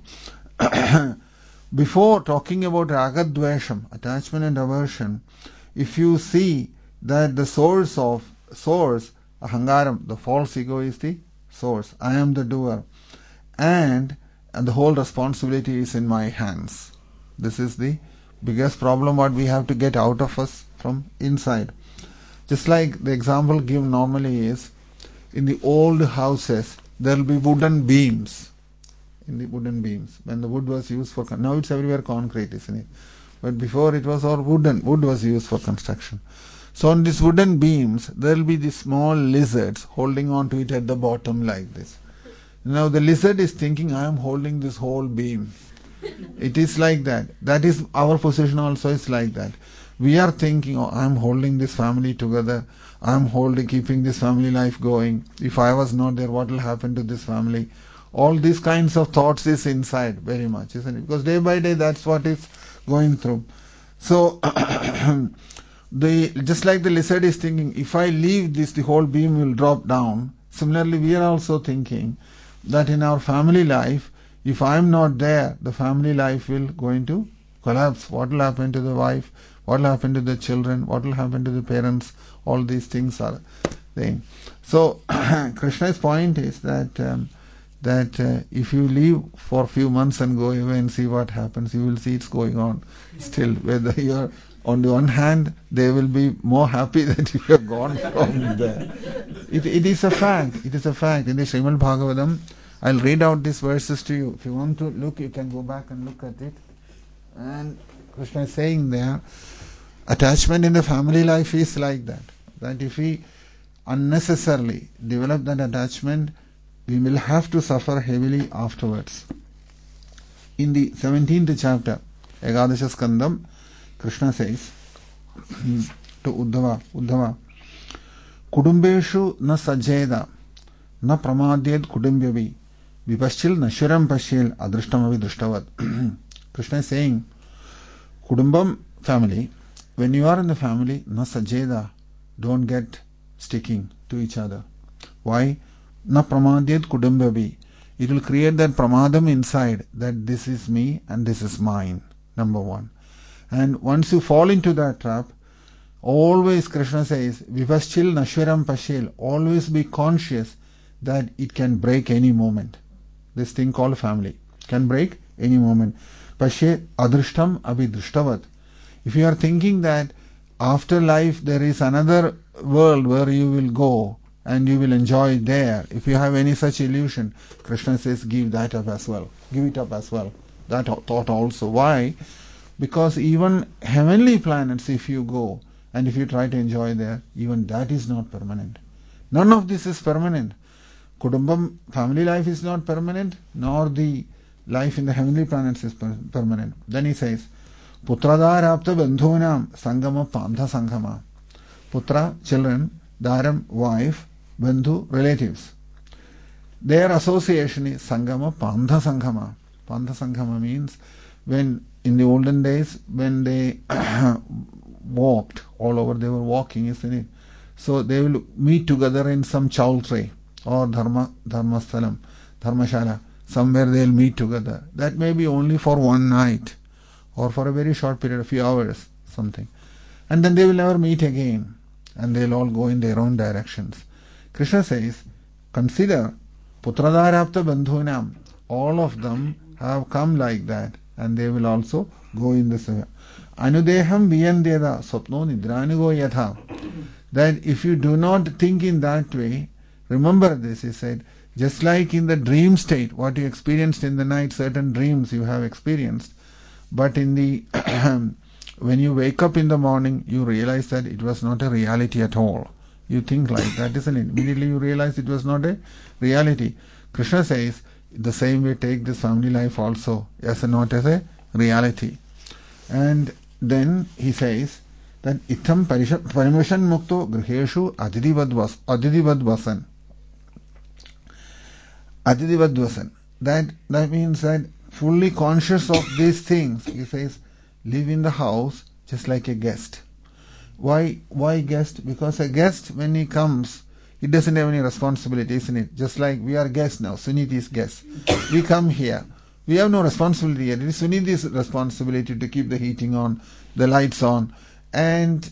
Before talking about Ragadvesham, attachment and aversion, if you see that the source, Ahangaram, the false ego, is the source. I am the doer. And the whole responsibility is in my hands. This is the biggest problem what we have to get out of us from inside. Just like the example given normally is, in the old houses, there will be wooden beams. In the wooden beams. When the wood was used for, now it's everywhere concrete, isn't it? But before it was all wooden. Wood was used for construction. So on these wooden beams, there will be these small lizards holding on to it at the bottom like this. Now the lizard is thinking, I am holding this whole beam. It is like that. That is our position also is like that. We are thinking, oh, I am holding this family together. I am keeping this family life going. If I was not there, what will happen to this family? All these kinds of thoughts is inside very much, isn't it? Because day by day that's what is going through. So just like the lizard is thinking, if I leave this, the whole beam will drop down. Similarly, we are also thinking that in our family life, if I am not there, the family life will going to collapse. What will happen to the wife? What will happen to the children? What will happen to the parents? All these things are there. So Krishna's point is that if you leave for a few months and go away and see what happens, you will see it's going on still. Whether you are on the one hand, they will be more happy that you have gone from there. It is a fact. It is a fact. In the Srimad Bhagavatam, I'll read out these verses to you. If you want to look, you can go back and look at it. And Krishna is saying there, attachment in the family life is like that. That if we unnecessarily develop that attachment, we will have to suffer heavily afterwards. In the 17th chapter, Ekadasha Skandam, Krishna says to Uddhava, Kudumbeshu na sajeda, na pramadyed kudumbyavi, vipaschil nashuram pashil, adrishtamavi drishtavad. Krishna is saying, Kudumbam, family, when you are in the family, na sajeda, don't get sticking to each other. Why? Na pramadyed kudumbyavi. It will create that pramadam inside, that this is me and this is mine, number one. And once you fall into that trap, always Krishna says, Vipaschil Nashwaram Pashil, always be conscious that it can break any moment. This thing called family can break any moment. Pashe adrishtam abhidrishtavat. If you are thinking that after life there is another world where you will go and you will enjoy there, if you have any such illusion, Krishna says, give that up as well. Give it up as well. That thought also. Why? Because even heavenly planets, if you go and if you try to enjoy there, even that is not permanent. None of this is permanent. Kudumbam, family life is not permanent, nor the life in the heavenly planets is permanent. Then he says, Putradharapta bandhunam sangama pantha sanghama. Putra, children, dharam, wife, bandhu, relatives. Their association is sangama pantha sanghama. Pantha sanghama means when in the olden days, when they walked all over, they were walking, isn't it? So they will meet together in some chautray or dharmasthalam, dharmashala. Somewhere they will meet together. That may be only for one night or for a very short period, a few hours, something. And then they will never meet again. And they will all go in their own directions. Krishna says, consider Putradharapta Bandhunam. All of them have come like that. And they will also go in this way. Anudeham viyandeda swapno nidranugo yatha. That if you do not think in that way, remember this, he said, just like in the dream state, what you experienced in the night, certain dreams you have experienced, but in the when you wake up in the morning, you realize that it was not a reality at all. You think like that, isn't it? Immediately you realize it was not a reality. Krishna says, the same way take this family life also, as not as a reality. And then he says that itham parimashan mukto griheshu adhidivad vasan. Adhidivad vasan. that means that fully conscious of these things, he says, live in the house just like a guest. Why guest? Because a guest, when he comes, he doesn't have any responsibility, isn't it? Just like we are guests now. Sunit is guest. We come here. We have no responsibility yet. It is Sunit's responsibility to keep the heating on, the lights on, and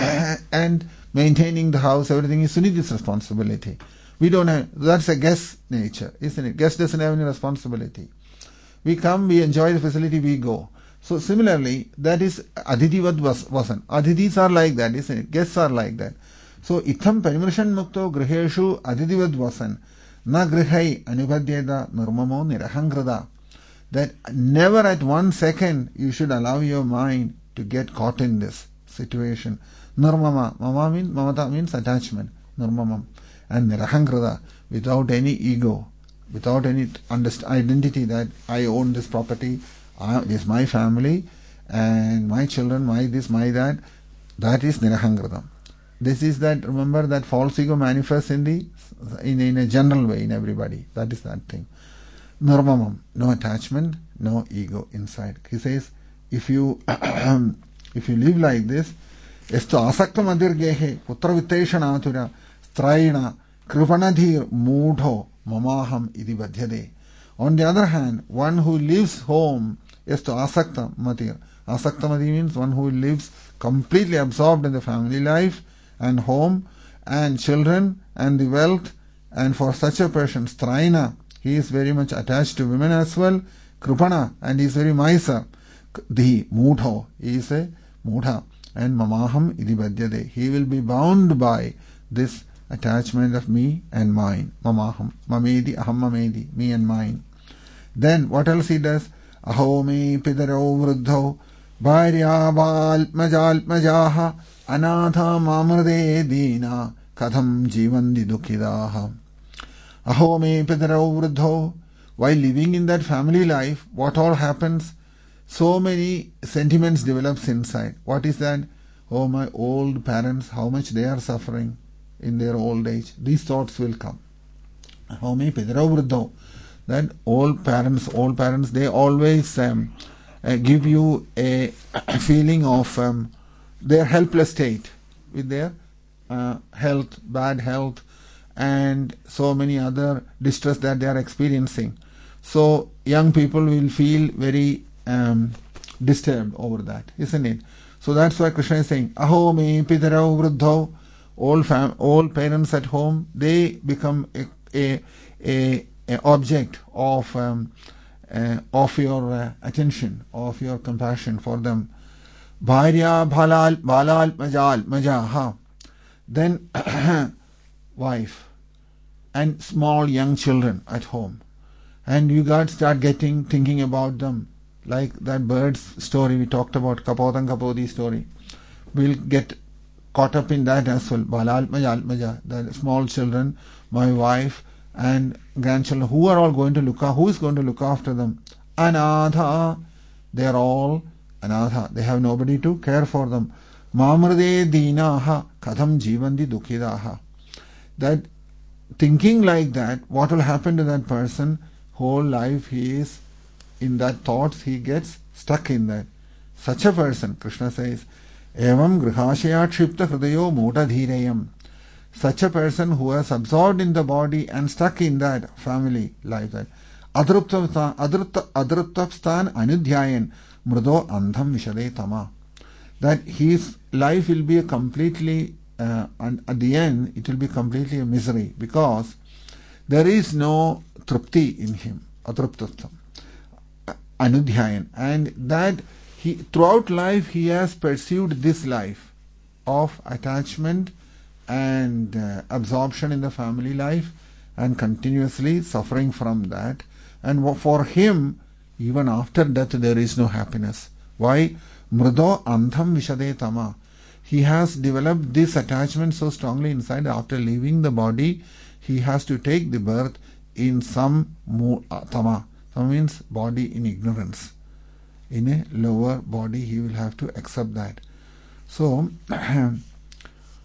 maintaining the house. Everything is Sunit's responsibility. We don't have. That's a guest nature, isn't it? Guest doesn't have any responsibility. We come, we enjoy the facility, we go. So similarly, that is Aditivat Vasan. Adhitis are like that, isn't it? Guests are like that. So itham parimrshan mukto griheshu aditivad vasan na grihai anupadyeda nirmamo nirahangrada. That never at 1 second you should allow your mind to get caught in this situation. Nirmama. Mamata means attachment. Nirmamam. And nirahangrada, without any ego, without any identity that I own this property, this is my family, and my children, my this, my that. That is nirahangradam. This is that, remember, that false ego manifests in a general way in everybody. That is that thing. Nirmamam, no attachment, no ego inside. He says, if you live like this, esto asakta madirgehe putra vitteshanatura straina kripanadhir moodho mamaham idi badhyade. On the other hand, one who lives home, esto asakta madir. Asakta madir means one who lives completely absorbed in the family life and home and children and the wealth, and for such a person, straina, he is very much attached to women as well, kripana, and he is very miser. The moodho, he is a moodha, and mamaham idibhadyade, he will be bound by this attachment of me and mine. Mamaham, mamedi, aham mamedi, me and mine. Then what else he does? Aho me pidaro vruddho bharya balmajaha anatha mamrade dina katham jivandi dukhidaha. Aho me pidaro vruddho. While living in that family life, what all happens? So many sentiments develops inside. What is that? Oh, my old parents, how much they are suffering in their old age. These thoughts will come. Aho me pidaro vruddho. That old parents, they always give you a feeling of their helpless state with their health, bad health, and so many other distress that they are experiencing. So young people will feel very disturbed over that, isn't it? So that's why Krishna is saying, Aho me pitarau vruddho. Old parents at home, they become a object of your attention, of your compassion for them. Bharya balal majaha. Then wife and small young children at home, and you start thinking about them, like that bird's story we talked about, Kapod and Kapodi story. We'll get caught up in that as well. Balal maja, the small children, my wife and grandchildren, who are all going to who is going to look after them? Anatha, they are all anatha, they have nobody to care for them. Mamrade dinaha katham jivandi dukhidaha. That thinking like that, what will happen to that person? Whole life he is in that thoughts, he gets stuck in that. Such a person, Krishna says, evam grihashaya kshipta hridayo motadhirayam. Such a person who is absorbed in the body and stuck in that family life, that adruptapstan anudhyayan mrudo andham vishade tama. That his life will be completely, and at the end it will be completely a misery, because there is no trupti in him, adruptapstan, anudhyayan, and that he throughout life he has pursued this life of attachment and absorption in the family life, and continuously suffering from that. And for him, even after death, there is no happiness. Why? Mrudo andham vishade tama. He has developed this attachment so strongly inside. After leaving the body, he has to take the birth in some tama. Tama means body in ignorance. In a lower body, he will have to accept that. So,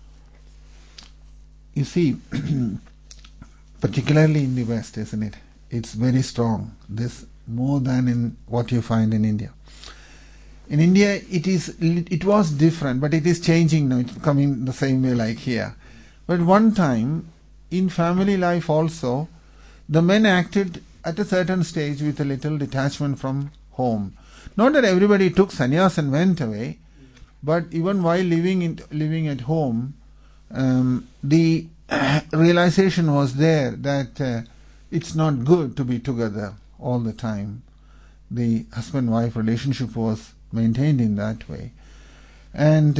you see, particularly in the West, isn't it? it's very strong. This more than in what you find in India. In India, it was different, but it is changing now. It's coming the same way like here. But one time, in family life also, the men acted at a certain stage with a little detachment from home. Not that everybody took sannyas and went away, but even while living at home, the realization was there that it's not good to be together all the time. The husband-wife relationship was maintained in that way. And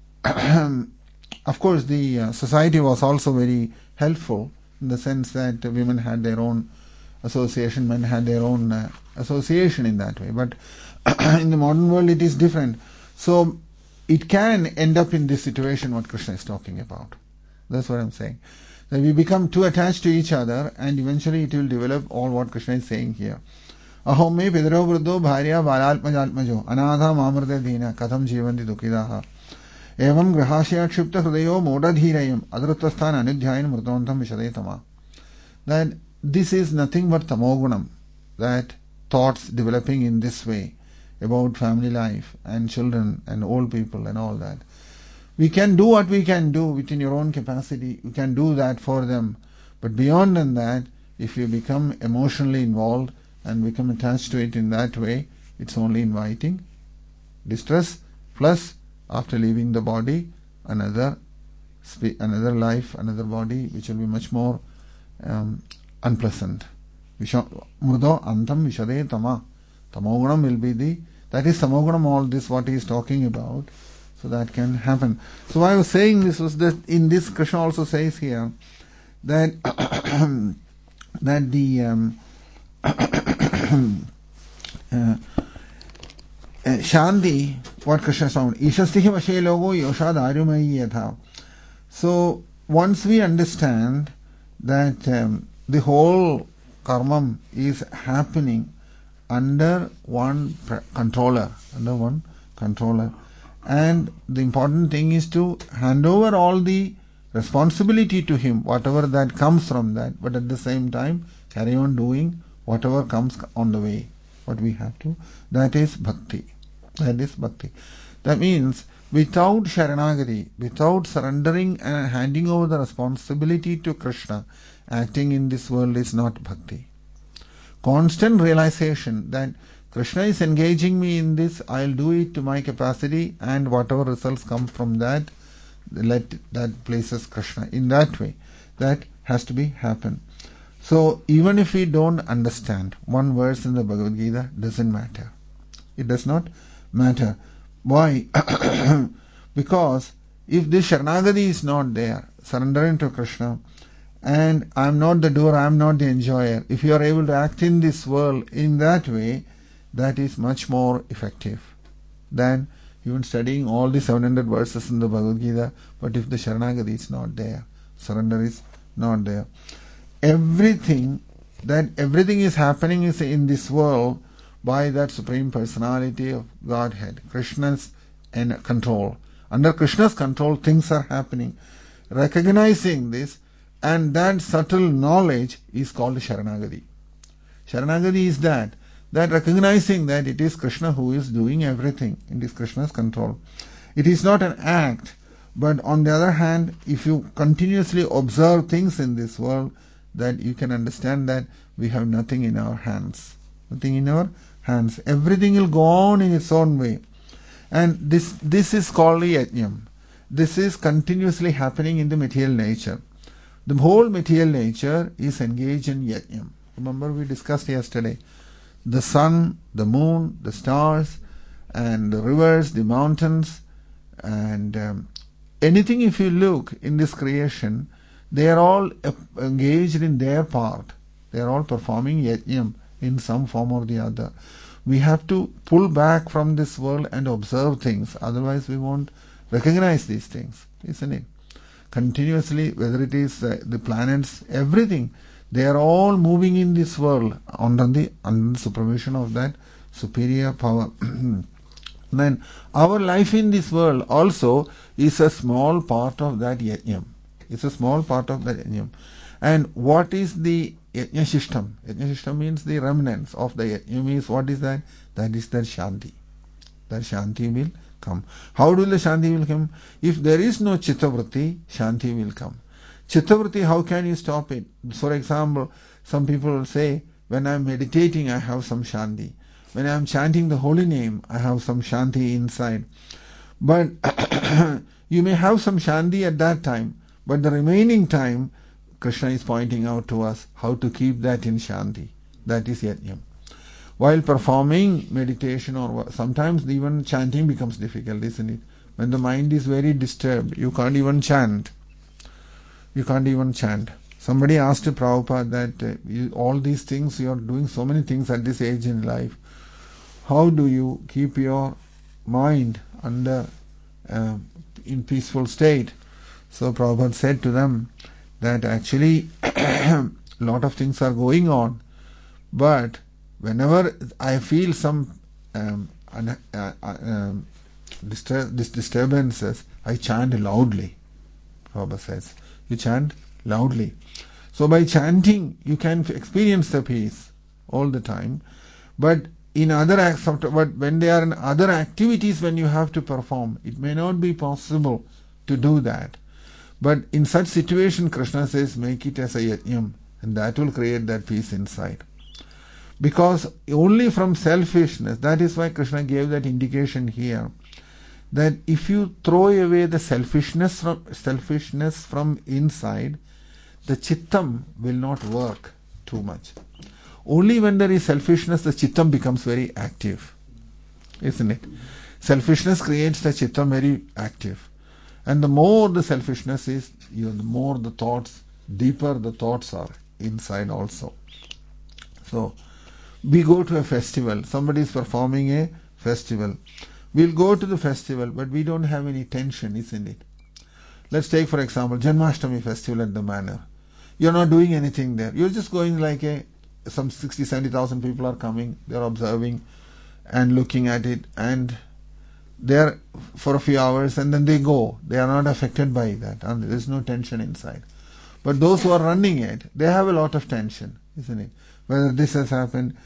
of course the society was also very helpful in the sense that women had their own association, men had their own association in that way. But in the modern world it is different. So it can end up in this situation what Krishna is talking about. That's what I'm saying. That we become too attached to each other and eventually it will develop all what Krishna is saying here. Aho me pidaro vruddho bharya balalpmajalpmajo anadha mamrte dina katham jivanti dukhidaha evam grahasya kshipta hrudayo modadhirayam adrutvasthan anudhyayan mrtontam vishadetama. That this is nothing but tamogunam, that thoughts developing in this way about family life and children and old people and all that. We can do what we can do within your own capacity. You can do that for them. But beyond than that, if you become emotionally involved and become attached to it in that way, it's only inviting distress, plus after leaving the body, another life, another body, which will be much more unpleasant. Murdo antam vishade tama. Tamogunam will be that is tamogunam, all this what he is talking about. So that can happen. So I was saying this was that in this Krishna also says here that that the Shanti, what Krishna found, Ishastihi Vashe Logo Yoshad Aryumayi Yatha. So once we understand that the whole karma is happening under one controller, and the important thing is to hand over all the responsibility to him, whatever that comes from that, but at the same time carry on doing whatever comes on the way, what we have to. That is bhakti. That means without sharanagati, without surrendering and handing over the responsibility to Krishna, acting in this world is not bhakti. Constant realization that Krishna is engaging me in this, I'll do it to my capacity, and whatever results come from that, let that places Krishna. In that way, that has to be happen. So even if we don't understand one verse in the Bhagavad Gita, doesn't matter. It does not matter. Why? Because if this Sharanagati is not there, surrendering to Krishna, and I am not the doer, I am not the enjoyer, if you are able to act in this world in that way, that is much more effective than even studying all the 700 verses in the Bhagavad Gita. But if the Sharanagati is not there, surrender is not there, everything is happening is in this world by that Supreme Personality of Godhead, Krishna's control. Under Krishna's control, things are happening. Recognizing this, and that subtle knowledge is called Sharanagati. Sharanagati is that recognizing that it is Krishna who is doing everything. It is Krishna's control. It is not an act, but on the other hand, if you continuously observe things in this world, that you can understand that we have nothing in our hands. Nothing in our hands. Everything will go on in its own way. And this is called yajnam. This is continuously happening in the material nature. The whole material nature is engaged in yajnam. Remember we discussed yesterday. The sun, the moon, the stars, and the rivers, the mountains, and anything if you look in this creation, they are all engaged in their part. They are all performing yajnam in some form or the other. We have to pull back from this world and observe things. Otherwise we won't recognize these things, isn't it? Continuously, whether it is the planets, everything, they are all moving in this world under the supervision of that superior power. Then our life in this world also is a small part of that yajnam. It's a small part of that yajnam. And what is the Yajna Shishtam. Yajna Shishtam means the remnants of the yajna. Means what is that? That is the Shanti. That Shanti will come. How will the Shanti will come? If there is no Chittavritti, Shanti will come. Chittavritti, how can you stop it? For example, some people will say, when I am meditating, I have some Shanti. When I am chanting the holy name, I have some Shanti inside. But you may have some Shanti at that time, but the remaining time, Krishna is pointing out to us how to keep that in Shanti. That is Yajna. While performing meditation or sometimes even chanting becomes difficult, isn't it? When the mind is very disturbed, you can't even chant. You can't even chant. Somebody asked Prabhupada that all these things, you are doing so many things at this age in life. How do you keep your mind under in peaceful state? So Prabhupada said to them that actually a lot of things are going on, but whenever I feel some disturbances, I chant loudly. Prabhupada says, you chant loudly. So by chanting, you can experience the peace all the time. But in other but when there are in other activities, when you have to perform, it may not be possible to do that. But in such situation, Krishna says, make it as a yajnam, and that will create that peace inside. Because only from selfishness, that is why Krishna gave that indication here, that if you throw away the selfishness from inside, the chittam will not work too much. Only when there is selfishness, the chittam becomes very active, isn't it? Selfishness creates the chittam very active. And the more the selfishness is, the more the thoughts, deeper the thoughts are inside also. So, we go to a festival. Somebody is performing a festival. We'll go to the festival, but we don't have any tension, isn't it? Let's take, for example, Janmashtami festival at the manor. You're not doing anything there. You're just going like some 60,000-70,000 people are coming. They're observing and looking at it, and they're for a few hours, and then they go. They are not affected by that, and there's no tension inside. But those who are running it, they have a lot of tension, isn't it? Whether this has happened,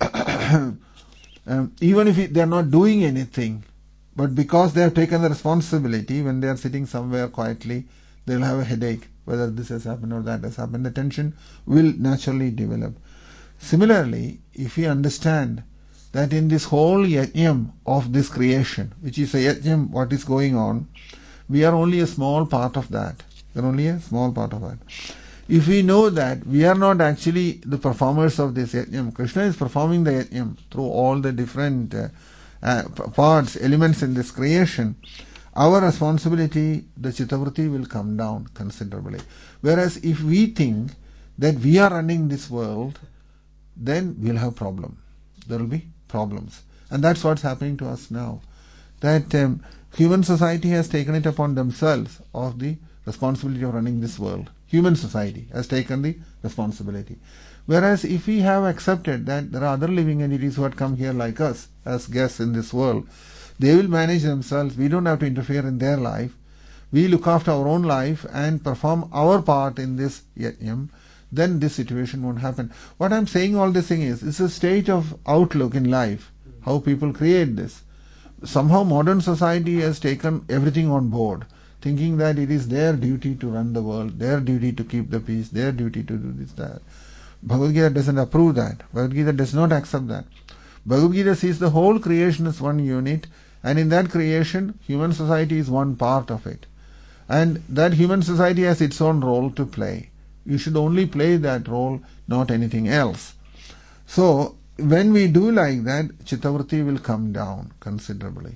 even if they are not doing anything, but because they have taken the responsibility, when they are sitting somewhere quietly, they'll have a headache. Whether this has happened or that has happened, the tension will naturally develop. Similarly, if we understand that in this whole yajnam of this creation, which is a yajnam, what is going on, we are only a small part of that. We are only a small part of that. If we know that we are not actually the performers of this yajnam, Krishna is performing the yajnam through all the different parts, elements in this creation, our responsibility, the Chittavritti, will come down considerably. Whereas if we think that we are running this world, then we'll have problem. There will be problems. And that's what's happening to us now. That human society has taken it upon themselves of the responsibility of running this world. Human society has taken the responsibility. Whereas if we have accepted that there are other living entities who had come here like us as guests in this world, they will manage themselves. We don't have to interfere in their life. We look after our own life and perform our part in this yajnam, then this situation won't happen. What I'm saying all this thing is, it's a state of outlook in life, how people create this. Somehow modern society has taken everything on board, thinking that it is their duty to run the world, their duty to keep the peace, their duty to do this, that. Bhagavad Gita doesn't approve that. Bhagavad Gita does not accept that. Bhagavad Gita sees the whole creation as one unit, and in that creation, human society is one part of it. And that human society has its own role to play. You should only play that role, not anything else. So, when we do like that, Chittavritti will come down considerably.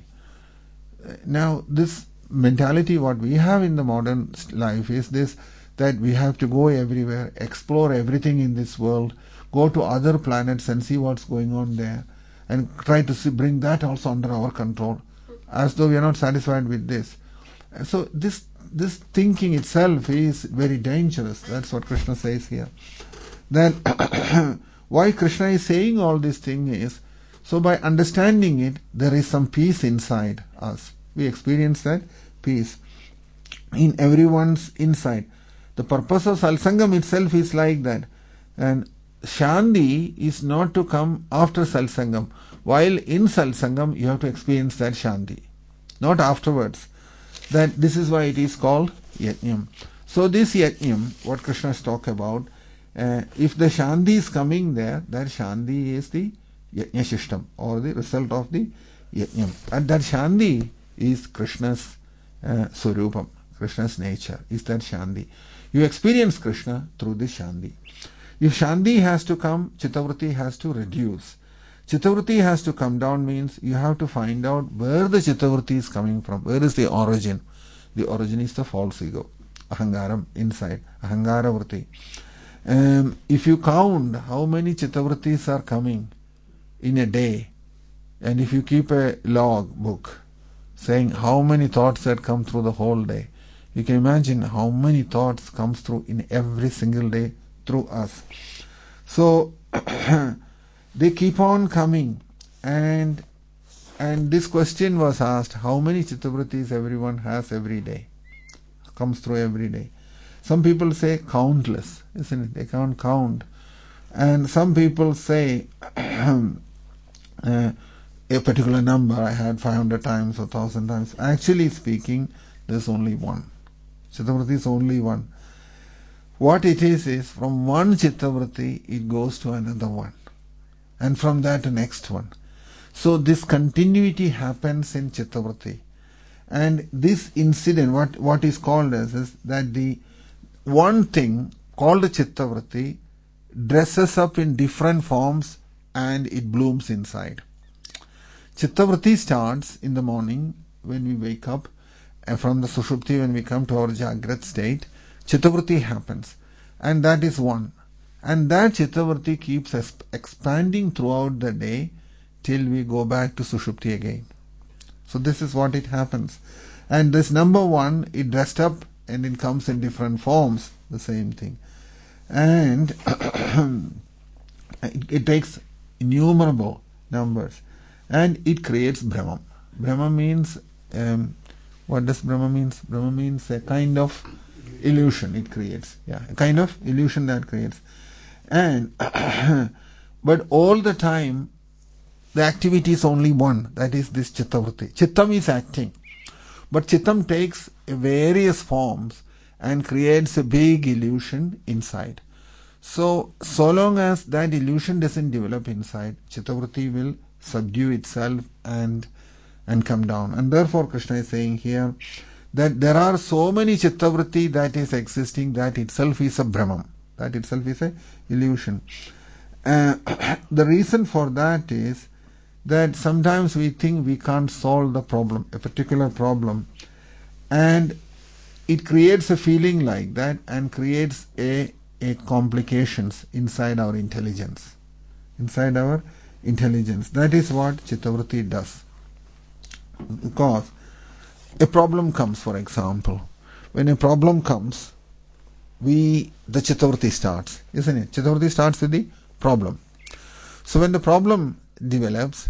Now, this mentality what we have in the modern life is this, that we have to go everywhere, explore everything in this world, go to other planets and see what's going on there, and try to bring that also under our control, as though we are not satisfied with this. So this thinking itself is very dangerous. That's what Krishna says here. Then why Krishna is saying all this thing is, so by understanding it, there is some peace inside us. We experience that peace in everyone's inside. The purpose of Satsangam itself is like that And Shanti is not to come after Satsangam. While in Satsangam, you have to experience that Shanti, not afterwards. That this is why it is called Yajnam. So this Yajnam, what Krishna is talking about, if the Shanti is coming there, that Shanti is the Yajna system or the result of the Yajnam. And that Shanti is Krishna's Swarupam, Krishna's nature, is that Shanti. You experience Krishna through this Shanti. If Shanti has to come, Chittavritti has to reduce. Chittavritti has to come down means you have to find out where the Chittavritti is coming from. Where is the origin? The origin is the false ego, Ahangaram inside, Ahangara Vritti. If you count how many Chittavrittis are coming in a day, and if you keep a log book saying how many thoughts that come through the whole day, you can imagine how many thoughts comes through in every single day through us. So they keep on coming, and this question was asked, how many Chittavrittis everyone has every day, comes through every day. Some people say countless, isn't it? They can't count. And some people say a particular number, I had 500 times or 1,000 times. Actually speaking, there's only one. Chittavritti is only one. What it is from one Chittavritti, it goes to another one. And from that to next one. So this continuity happens in Chittavritti. And this incident, what is called as is that the one thing called Chittavritti dresses up in different forms and it blooms inside. Chittavritti starts in the morning when we wake up, and from the Sushupti when we come to our Jagrat state, Chittavritti happens, and that is one. And that Chittavritti keeps expanding throughout the day till we go back to Sushupti again. So this is what it happens. And this number one, it dressed up and it comes in different forms, the same thing. And it takes innumerable numbers. And it creates Brahman. Brahman means, what does Brahman means? Brahman means a kind of illusion it creates. Yeah, a kind of illusion that creates. And but all the time the activity is only one, that is this Chittavritti. Chittam is acting, but Chittam takes various forms and creates a big illusion inside. So long as that illusion doesn't develop inside, Chittavritti will subdue itself and come down. And therefore Krishna is saying here that there are so many Chittavritti that is existing, that itself is a Brahman. That itself is a illusion. The reason for that is that sometimes we think we can't solve the problem, a particular problem, and it creates a feeling like that and creates a complications inside our intelligence. Inside our intelligence. That is what Chittavritti does. Because a problem comes, for example. When a problem comes, the Chittavritti starts, isn't it? Chittavritti starts with the problem. So when the problem develops,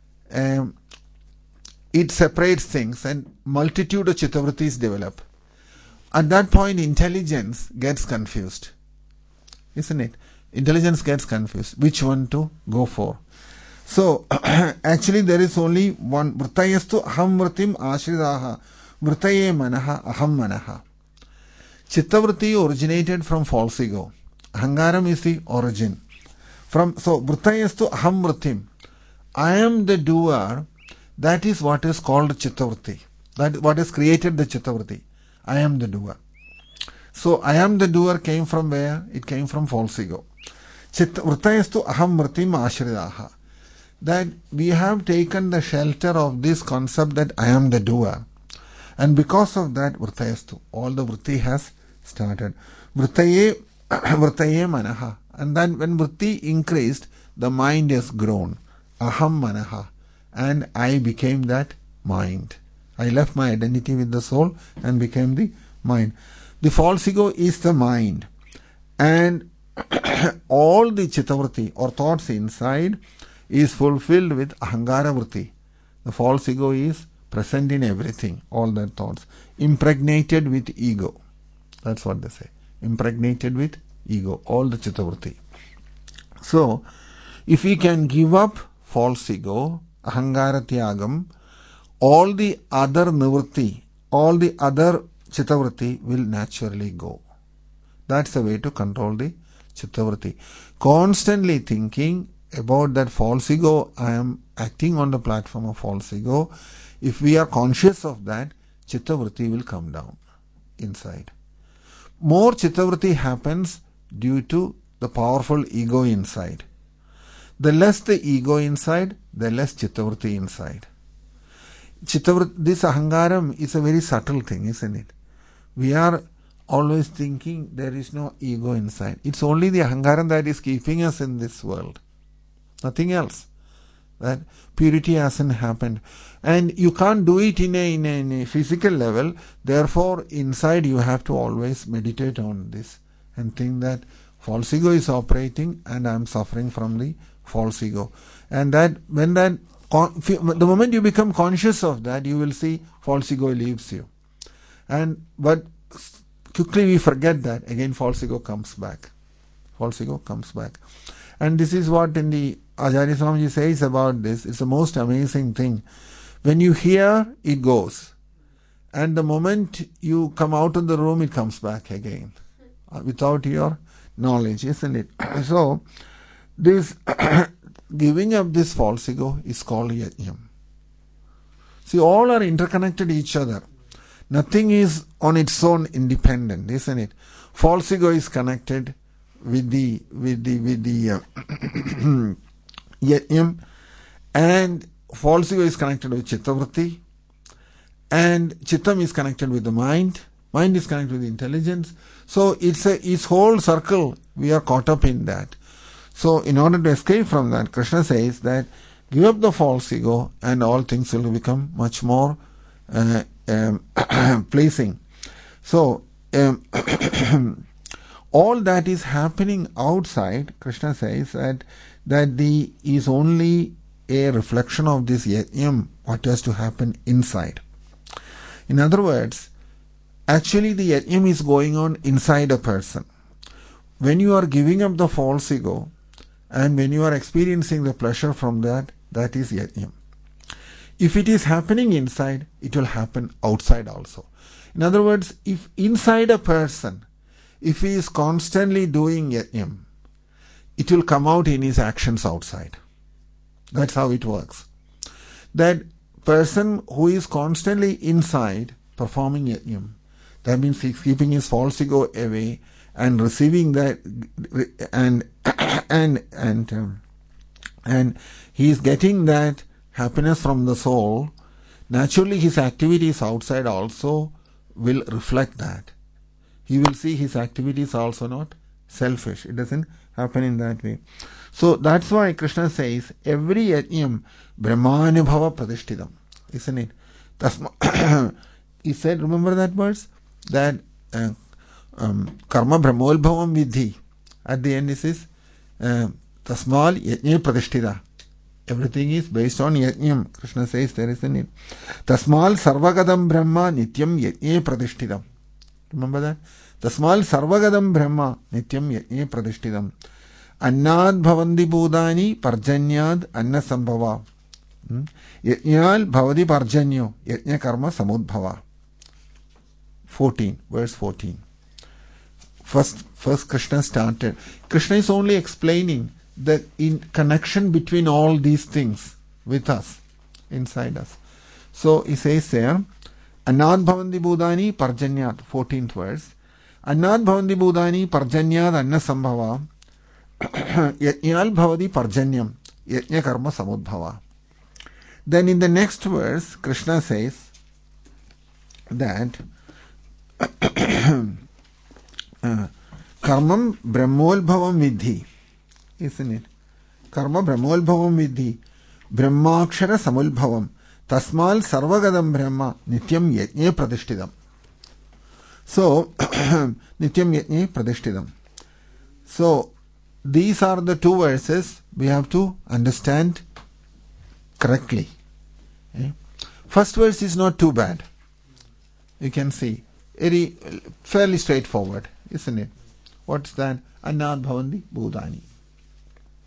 it separates things and multitude of Chittavrittis develop. At that point, intelligence gets confused, isn't it? Intelligence gets confused. Which one to go for? So, actually there is only one. Vrittayastu aham vrittim ashridaha. Vrittaye manaha aham manaha. Chittavritti originated from false ego. Ahangaram is the origin. So, Vrittayastu aham vrittim. I am the doer. That is what is called Chittavritti. That what has created the Chittavritti. I am the doer. So, I am the doer came from where? It came from false ego. Vrittayastu aham vrittim ashridaha. That we have taken the shelter of this concept that I am the doer. And because of that, Vrittayastu, all the Vritti has started. Vrittaye manaha. And then when Vritti increased, the mind has grown. Aham manaha. And I became that mind. I left my identity with the soul and became the mind. The false ego is the mind. And all the Chittavritti or thoughts inside is fulfilled with Ahangara Vritti. The false ego is present in everything, all their thoughts. Impregnated with ego. That's what they say. Impregnated with ego, all the Chittavritti. So, if we can give up false ego, ahangara tyagam, all the other nivritti, all the other chittavritti will naturally go. That's the way to control the chittavritti. Constantly thinking about that false ego, I am acting on the platform of false ego. If we are conscious of that, chittavritti will come down inside. More chittavritti happens due to the powerful ego inside. The less the ego inside, the less chittavritti inside. This ahangaram is a very subtle thing, isn't it? We are always thinking there is no ego inside. It's only the ahangaram that is keeping us in this world. Nothing else. That purity hasn't happened. And you can't do it in a physical level. Therefore, inside you have to always meditate on this and think that false ego is operating and I am suffering from the false ego. And that when that the moment you become conscious of that, you will see false ego leaves you. But quickly we forget that. Again, false ego comes back. False ego comes back. And this is what in the Acharya Swamiji says about this. It's the most amazing thing. When you hear, it goes. And the moment you come out of the room, it comes back again. Without your knowledge, isn't it? So, this giving up this false ego is called yajnam. See, all are interconnected each other. Nothing is on its own independent, isn't it? False ego is connected with the yajnam, and false ego is connected with chittavritti, and chittam is connected with the mind is connected with intelligence. So it's whole circle. We are caught up in that. So in order to escape from that, Krishna says that give up the false ego and all things will become much more pleasing. So all that is happening outside, Krishna says that is only a reflection of this yajnam, what has to happen inside. In other words, actually the yajnam is going on inside a person. When you are giving up the false ego and when you are experiencing the pleasure from that, that is yajnam. If it is happening inside, it will happen outside also. In other words, if inside a person, if he is constantly doing yajnam, it will come out in his actions outside. That's how it works. That person who is constantly inside performing yajnam, that means he's keeping his false ego away and receiving that, and he is getting that happiness from the soul. Naturally, his activities outside also will reflect that. He will see his activities also not selfish. It doesn't happen in that way. So that's why Krishna says every yajnam brahmanubhava pradishthitam, isn't it? He said, remember that verse? That karma brahmolbhavam vidhi. At the end it says tasmal yajne pradishtita. Everything is based on yajnam. Krishna says there is a need. Tasmal sarvagadam brahma nityam yajne pradishtitam. Remember that? Tasmal sarvagadam brahma nityam yajne pradishtitam. Annad bhavandi budani parjanyad anna sambhava. Yajnal bhavadi parjanyo yajna karma samudbhava. 14, verse 14. First Krishna started. Krishna is only explaining the connection between all these things with us, inside us. So he says there, Annad bhavandi budani parjanyat, 14th verse. Annad bhavandi budani parjanyad anna sambhava yajnal bhavadi parjanyam yajna karma samudbhava. Then in the next verse, Krishna says that karmam brahmolbhavam vidhi, isn't it? Karma brahmolbhavam vidhi brahmakshara samulbhavam tasmal sarvagadam brahma nityam yajne pradishtitam. So nityam yajne pradishtitam. So these are the two verses we have to understand correctly. First verse is not too bad. You can see very fairly straightforward, isn't it? What's that? Annad bhavandi budani.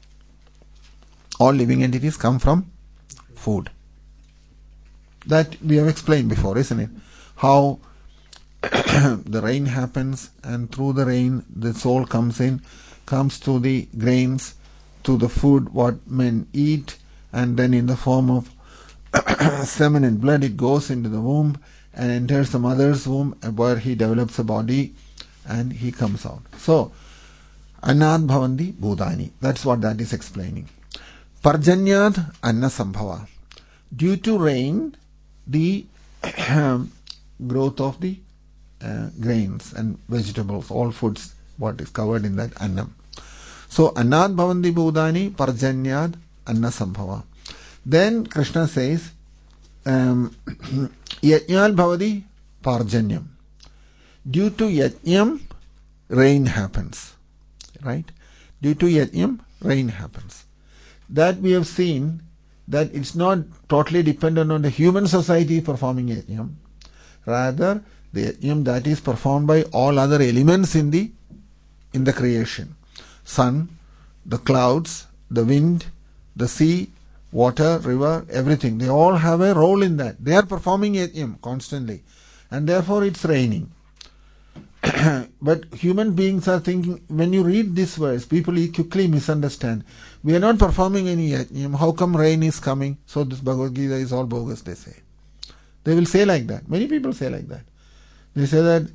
All living entities come from food. That we have explained before, isn't it? How the rain happens, and through the rain the soul comes to the grains, to the food what men eat, and then in the form of semen and blood it goes into the womb and enters the mother's womb, where he develops a body and he comes out. So, Annad Bhavanti Bhutani. That's what that is explaining. Parjanyad Anna Sambhava. Due to rain, the growth of the grains and vegetables, all foods, what is covered in that annam. So, Annad Bhavanti Bhutani Parjanyad Anna Sambhava. Then Krishna says, Yajnal Bhavati Parjanyam. Due to Yajnam, rain happens. Right? Due to Yajnam, rain happens. That we have seen that it's not totally dependent on the human society performing Yajnam. Rather, the Yajnam that is performed by all other elements in the creation. Sun, the clouds, the wind, the sea, water, river, everything. They all have a role in that. They are performing Yajnam constantly. And therefore it's raining. But human beings are thinking, when you read this verse, people quickly misunderstand. We are not performing any Yajnam. How come rain is coming? So this Bhagavad Gita is all bogus, they say. They will say like that. Many people say like that. They say that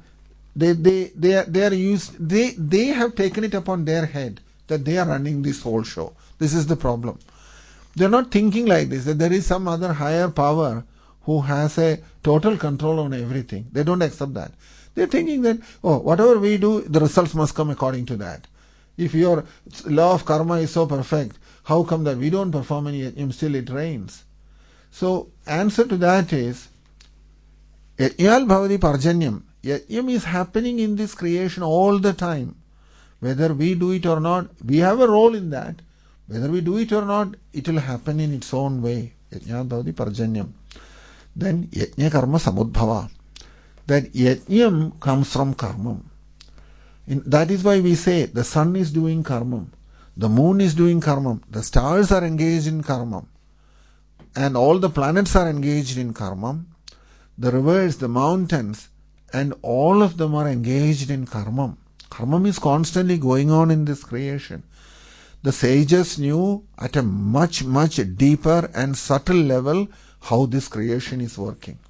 they have taken it upon their head that they are running this whole show. This is the problem. They are not thinking like this, that there is some other higher power who has a total control on everything. They don't accept that. They are thinking that, whatever we do, the results must come according to that. If your law of karma is so perfect, how come that we don't perform any yajnam, still it rains? So, answer to that is, Yajnal Bhavati Parjanyam. Yajnam is happening in this creation all the time. Whether we do it or not, we have a role in that. Whether we do it or not, it will happen in its own way. Yajnal Bhavati Parjanyam. Then Yajna Karma Samudbhava. That Yajnam comes from Karmam. That is why we say the sun is doing Karmam, the moon is doing Karmam, the stars are engaged in Karmam, and all the planets are engaged in Karmam, the rivers, the mountains, and all of them are engaged in Karmam. Karmam is constantly going on in this creation. The sages knew at a much, much deeper and subtle level how this creation is working.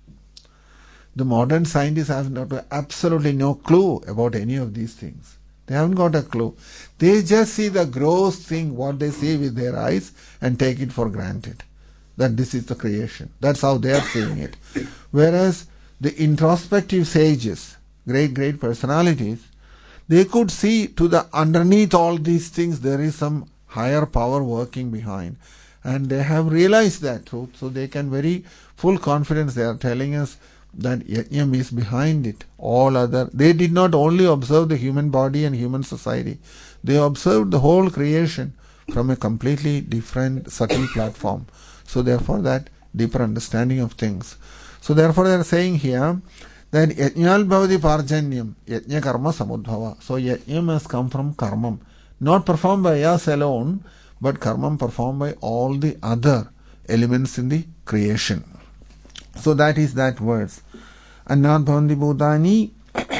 The modern scientists have absolutely no clue about any of these things. They haven't got a clue. They just see the gross thing, what they see with their eyes, and take it for granted. That this is the creation. That's how they are seeing it. Whereas the introspective sages, great personalities, they could see to the underneath all these things there is some higher power working behind. And they have realized that truth. So they can very full confidence, they are telling us that Yajnam is behind it. They did not only observe the human body and human society. They observed the whole creation from a completely different, subtle platform. So therefore that deeper understanding of things. So therefore they are saying here that Yajnal Bhavati Parjanyam, Yajna Karma Samudbhava. So Yajnam has come from Karmam. Not performed by us alone, but Karmam performed by all the other elements in the creation. So that is that verse. Annad Bhavanti Bhutani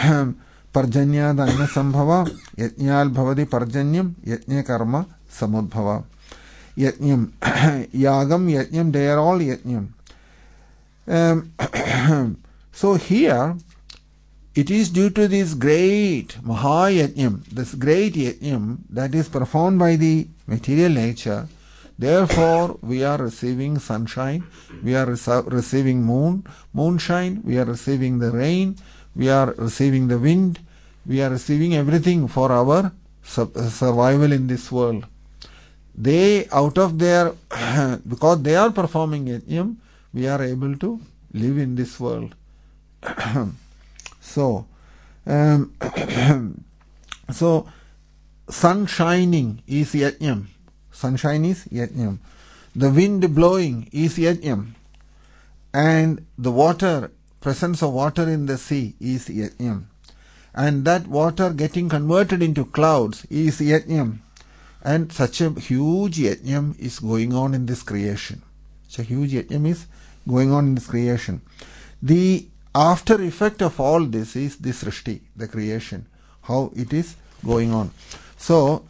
Parjanyad Anna Sambhava Yajnal Bhavati Parjanyam Yajna Karma Samudbhava. Yajnam Yagam Yajnam, they are all Yajnam. So here it is due to this great Maha Yajnam, this great Yajnam that is performed by the material nature. Therefore, we are receiving sunshine, we are receiving moonshine, we are receiving the rain, we are receiving the wind, we are receiving everything for our survival in this world. They, out of their, because they are performing Yajnam, we are able to live in this world. So, sun shining is Yajnam. Sunshine is Yajnam. The wind blowing is Yajnam. And the water, presence of water in the sea is Yajnam. And that water getting converted into clouds is Yajnam. And such a huge yajnam is going on in this creation. Such a huge yajnam is going on in this creation. The after effect of all this is the srishti, the creation, how it is going on. So,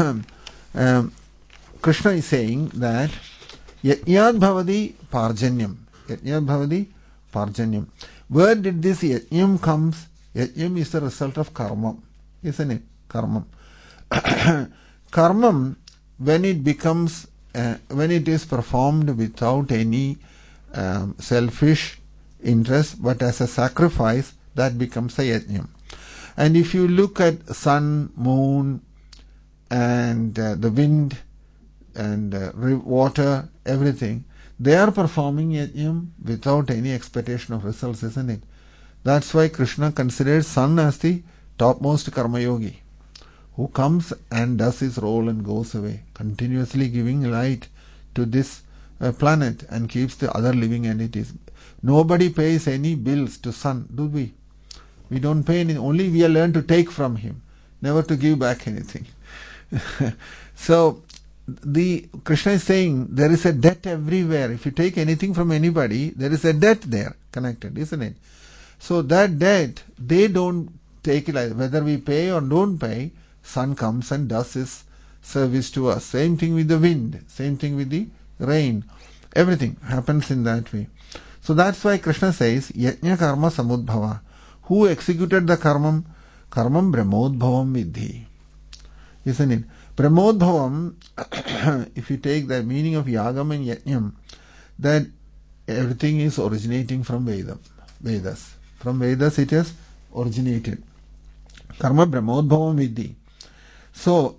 Krishna is saying that yajnad bhavati parjanyam. Yajnad bhavati parjanyam. Where did this yajnam comes? Yajnam is the result of karma, isn't it? Karma. Karma, when it becomes, when it is performed without any selfish interest, but as a sacrifice, that becomes a yajnam. And if you look at sun, moon, and the wind, and water, everything, they are performing yajnam without any expectation of results, isn't it? That's why Krishna considers sun as the topmost karma yogi, who comes and does his role and goes away, continuously giving light to this planet and keeps the other living entities. Nobody pays any bills to sun, do we? We don't pay any, only we learn to take from him, never to give back anything. So, the Krishna is saying there is a debt everywhere. If you take anything from anybody, there is a debt there connected, isn't it? So that debt, they don't take it like whether we pay or don't pay, sun comes and does his service to us. Same thing with the wind, same thing with the rain. Everything happens in that way. So that's why Krishna says, Yajna karma samudbhava. Who executed the karmam? Karmam brahmodbhavam vidhi. Isn't it? Brahmodbhavam, if you take the meaning of yagam and yajnam, that everything is originating from Vedas. From Vedas it has originated. Karma brahmodbhavam vidhi. So,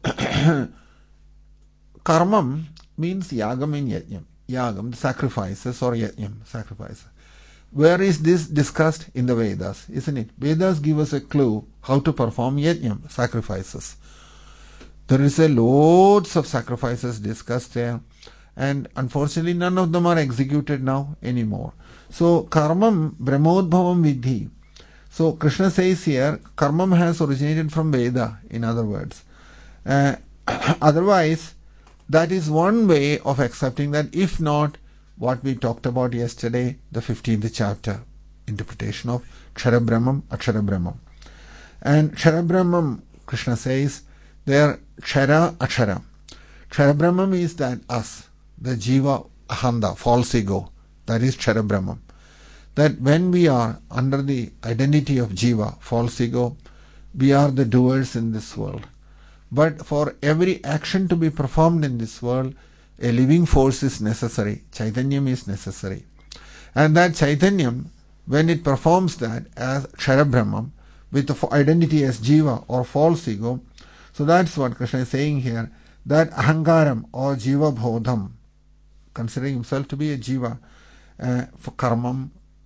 karmam means yagam and yajnam. Yagam, the sacrifices, or yajnam, sacrifices. Where is this discussed? In the Vedas, isn't it? Vedas give us a clue how to perform yajnam, sacrifices. There is a loads of sacrifices discussed there, and unfortunately none of them are executed now anymore. So, karmam brahmodbhavam vidhi. So, Krishna says here, karmam has originated from Veda, in other words. Otherwise, that is one way of accepting that. If not, what we talked about yesterday, the 15th chapter, interpretation of Kshara Brahmam, Akshara Brahmam. And Kshara Brahmam, Krishna says, there Kshara, Akshara. Kshara Brahmam is that us, the Jiva, Ahanda, false ego. That is Kshara Brahmam. That when we are under the identity of Jiva, false ego, we are the doers in this world. But for every action to be performed in this world, a living force is necessary. Chaitanyam is necessary. And that Chaitanyam, when it performs that as Kshara Brahmam, with the identity as Jiva or false ego, so that's what Krishna is saying here, that Ahankaram or Jiva Bodham, considering himself to be a Jiva, for karmam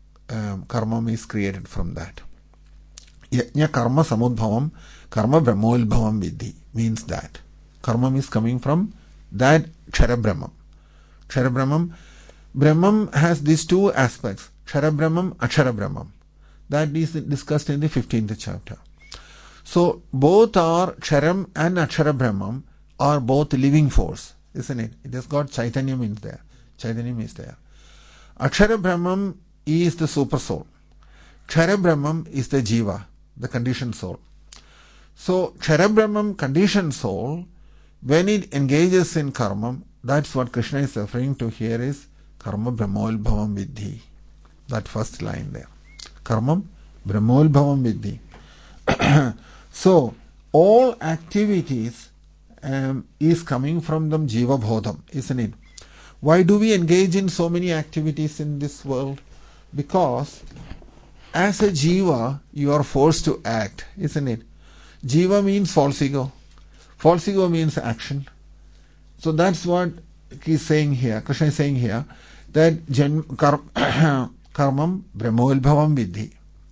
is created from that. Yajna karma samudbhavam, karma brahmolbhavam vidhi, means that. Karmam is coming from that Kshara Brahmam. Kshara Brahmam. Brahmam has these two aspects, Kshara Brahmam, Akshara Brahmam. That is discussed in the 15th chapter. So, both are Ksharam and Akshara Brahmam are both living force, isn't it? It has got Chaitanyam in there. Chaitanyam is there. Akshara Brahmam is the super soul. Kshara Brahmam is the Jiva, the conditioned soul. So, Kshara Brahmam, conditioned soul, when it engages in karma, that's what Krishna is referring to here is karma brahmol bhavam vidhi. That first line there. Karma brahmol bhavam vidhi. So, all activities is coming from the Jiva Bodham, isn't it? Why do we engage in so many activities in this world? Because as a Jiva, you are forced to act, isn't it? Jiva means false ego. False ego means action. So that's what he's saying here. Krishna is saying here that karmam brahmolbhavam vidhi.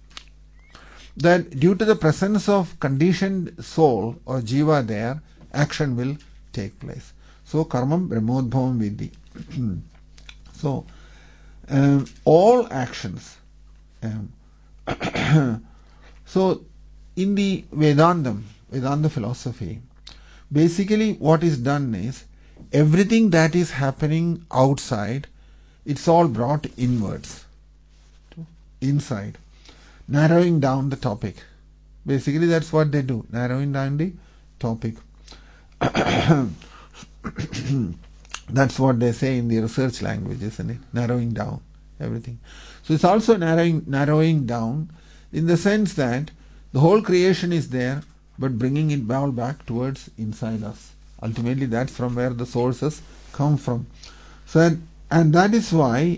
That due to the presence of conditioned soul or Jiva there, action will take place. So karmam brahmodbhavam vidhi. So all actions. So in the Vedanta philosophy, Basically what is done is, everything that is happening outside, it's all brought inwards, inside, narrowing down the topic. Basically that's what they do, narrowing down the topic. That's what they say in the research language, isn't it? Narrowing down everything. So it's also narrowing down in the sense that the whole creation is there, but bringing it all back towards inside us. Ultimately that's from where the sources come from. So, and that is why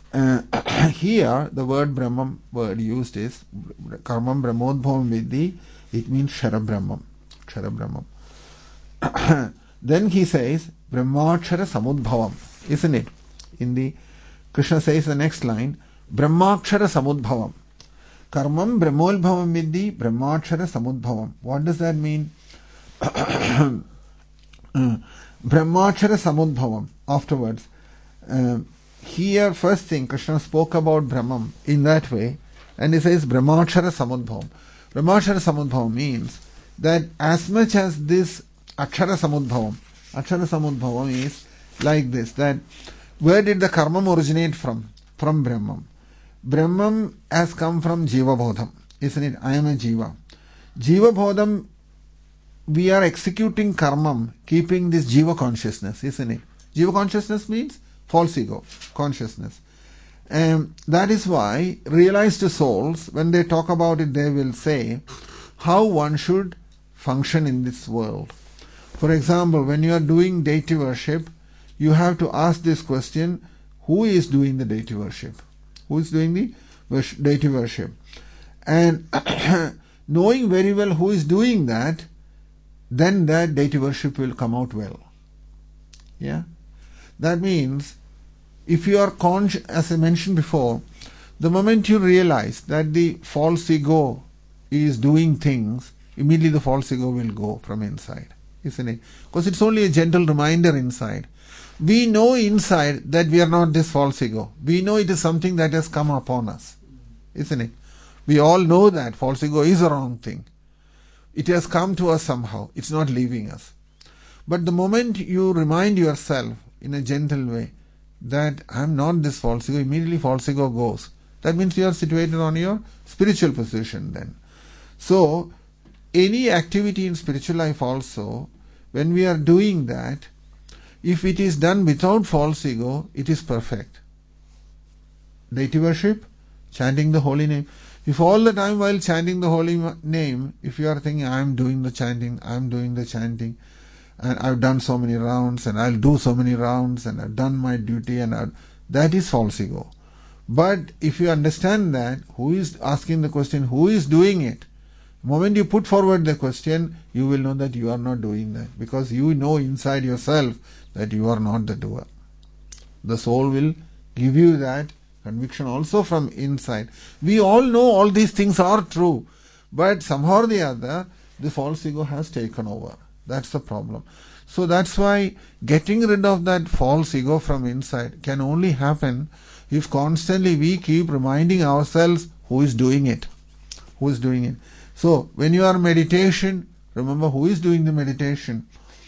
here the word Brahman word used is Karmam Brahmodbhavam Vidhi. It means Kshara Brahmam. Kshara Brahmam. Then he says Brahmakshara Samudbhavam, isn't it? In the Krishna says the next line, Brahmakshara Samudbhavam. Karmam Brahmodbhavam Vidhi Brahmakshara Samudbhavam. What does that mean? Brahmakshara Samudbhavam. Afterwards, here first thing Krishna spoke about Brahman in that way, and he says Brahmakshara Samudbhavam. Brahmakshara Samudbhavam means that as much as this Akshara Samudbhavam is like this, that where did the karma originate from? From Brahman. Brahman has come from Jiva Bodham, isn't it? I am a Jiva. Jiva Bodham, we are executing karma, keeping this Jiva consciousness, isn't it? Jiva consciousness means false ego consciousness. That is why realized souls, when they talk about it, they will say how one should function in this world. For example, when you are doing deity worship, you have to ask this question, who is doing the deity worship? Who is doing the deity worship? And knowing very well who is doing that, then that deity worship will come out well. Yeah? That means, if you are conscious, as I mentioned before, the moment you realize that the false ego is doing things, immediately the false ego will go from inside, isn't it? Because it's only a gentle reminder inside. We know inside that we are not this false ego. We know it is something that has come upon us, isn't it? We all know that false ego is a wrong thing. It has come to us somehow. It's not leaving us. But the moment you remind yourself in a gentle way that I am not this false ego, immediately false ego goes. That means you are situated on your spiritual position then. So, any activity in spiritual life also, when we are doing that, if it is done without false ego, it is perfect. Deity worship, chanting the holy name. If all the time while chanting the holy name, if you are thinking, I am doing the chanting, and I've done so many rounds, and I'll do so many rounds, and I've done my duty, that is false ego. But if you understand that, who is asking the question, who is doing it? The moment you put forward the question, you will know that you are not doing that, because you know inside yourself that you are not the doer. The soul will give you that conviction also from inside. We all know all these things are true, but somehow or the other, the false ego has taken over. That's the problem. So that's why getting rid of that false ego from inside can only happen if constantly we keep reminding ourselves who is doing it. Who is doing it. So when you are meditation, remember who is doing the meditation.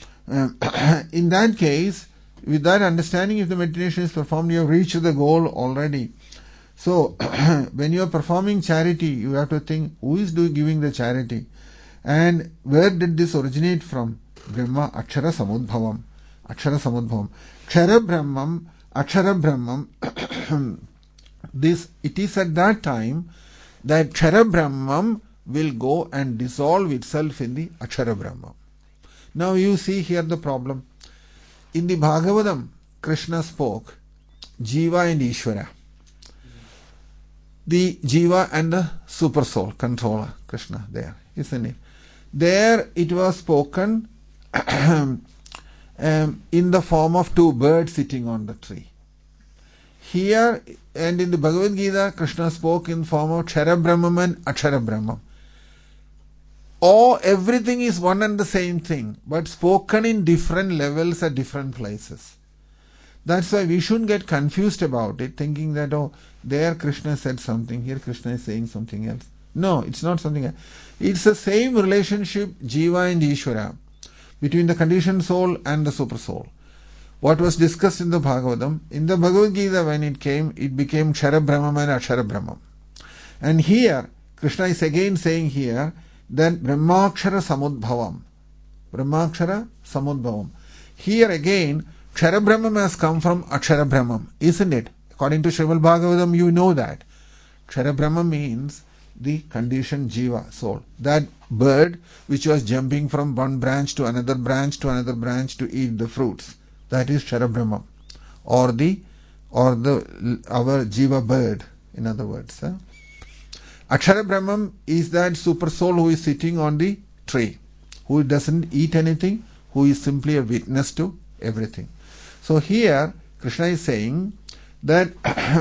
In that case, with that understanding, if the meditation is performed, you have reached the goal already. So when you are performing charity, you have to think who is giving the charity. And where did this originate from? Brahma Akshara Samudbhavam. Akshara Samudbhavam. Kshara Brahmam, Akshara Brahmam. It is at that time that Kshara Brahmam will go and dissolve itself in the Akshara Brahmam. Now you see here the problem. In the Bhagavatam, Krishna spoke Jiva and Ishvara. The Jiva and the Super Soul, controller, Krishna there, isn't it? There it was spoken in the form of two birds sitting on the tree. Here and in the Bhagavad Gita, Krishna spoke in form of Kshara Brahmam and Akshara Brahmam. Everything is one and the same thing, but spoken in different levels at different places. That's why we shouldn't get confused about it, thinking that, there Krishna said something, here Krishna is saying something else. No, it's not something else. It's the same relationship, Jiva and Ishvara. between the conditioned soul and the super soul. What was discussed in the Bhagavatam, in the Bhagavad Gita when it came, it became Kshara Brahmam and Akshara Brahmam. And here, Krishna is again saying here that Brahmakshara Samudbhavam. Brahmakshara Samudbhavam. Here again, Kshara Brahmam has come from Akshara Brahmam, isn't it? According to Srimad Bhagavatam, you know that. Kshara Brahmam means the conditioned jiva, soul. That bird which was jumping from one branch to another branch to another branch to eat the fruits. That is Kshara Brahmam. Or our jiva bird, in other words. Akshara Brahmam is that super soul who is sitting on the tree, who doesn't eat anything, who is simply a witness to everything. So here Krishna is saying that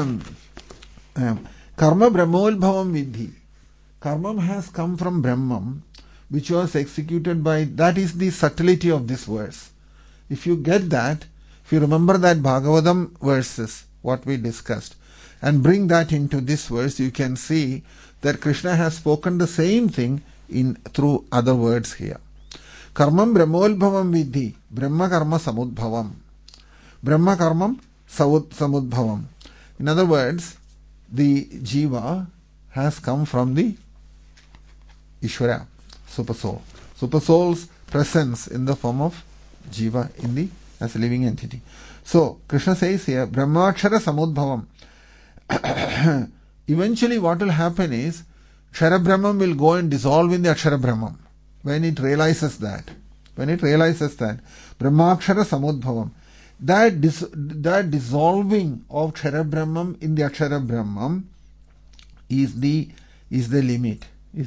Karma Brahmolbhavam Vidhi. Karma has come from Brahman, which was executed by, that is the subtlety of this verse. If you get that, if you remember that Bhagavatam verses, what we discussed, and bring that into this verse, you can see that Krishna has spoken the same thing through other words here. Karmam Brahmolbhavam Vidhi, Brahma Karma Samudbhavam. Brahma Karmam Samudbhavam. In other words, the jiva has come from the Ishvara, super soul. Super soul's presence in the form of jiva as a living entity. So Krishna says here, Brahmakshara Samudbhavam. Eventually what will happen is, Kshara Brahmam will go and dissolve in the Akshara Brahmam. When it realizes that, Brahmakshara Samudbhavam, that dissolving of Kshara Brahmam in the Akshara Brahmam is the limit.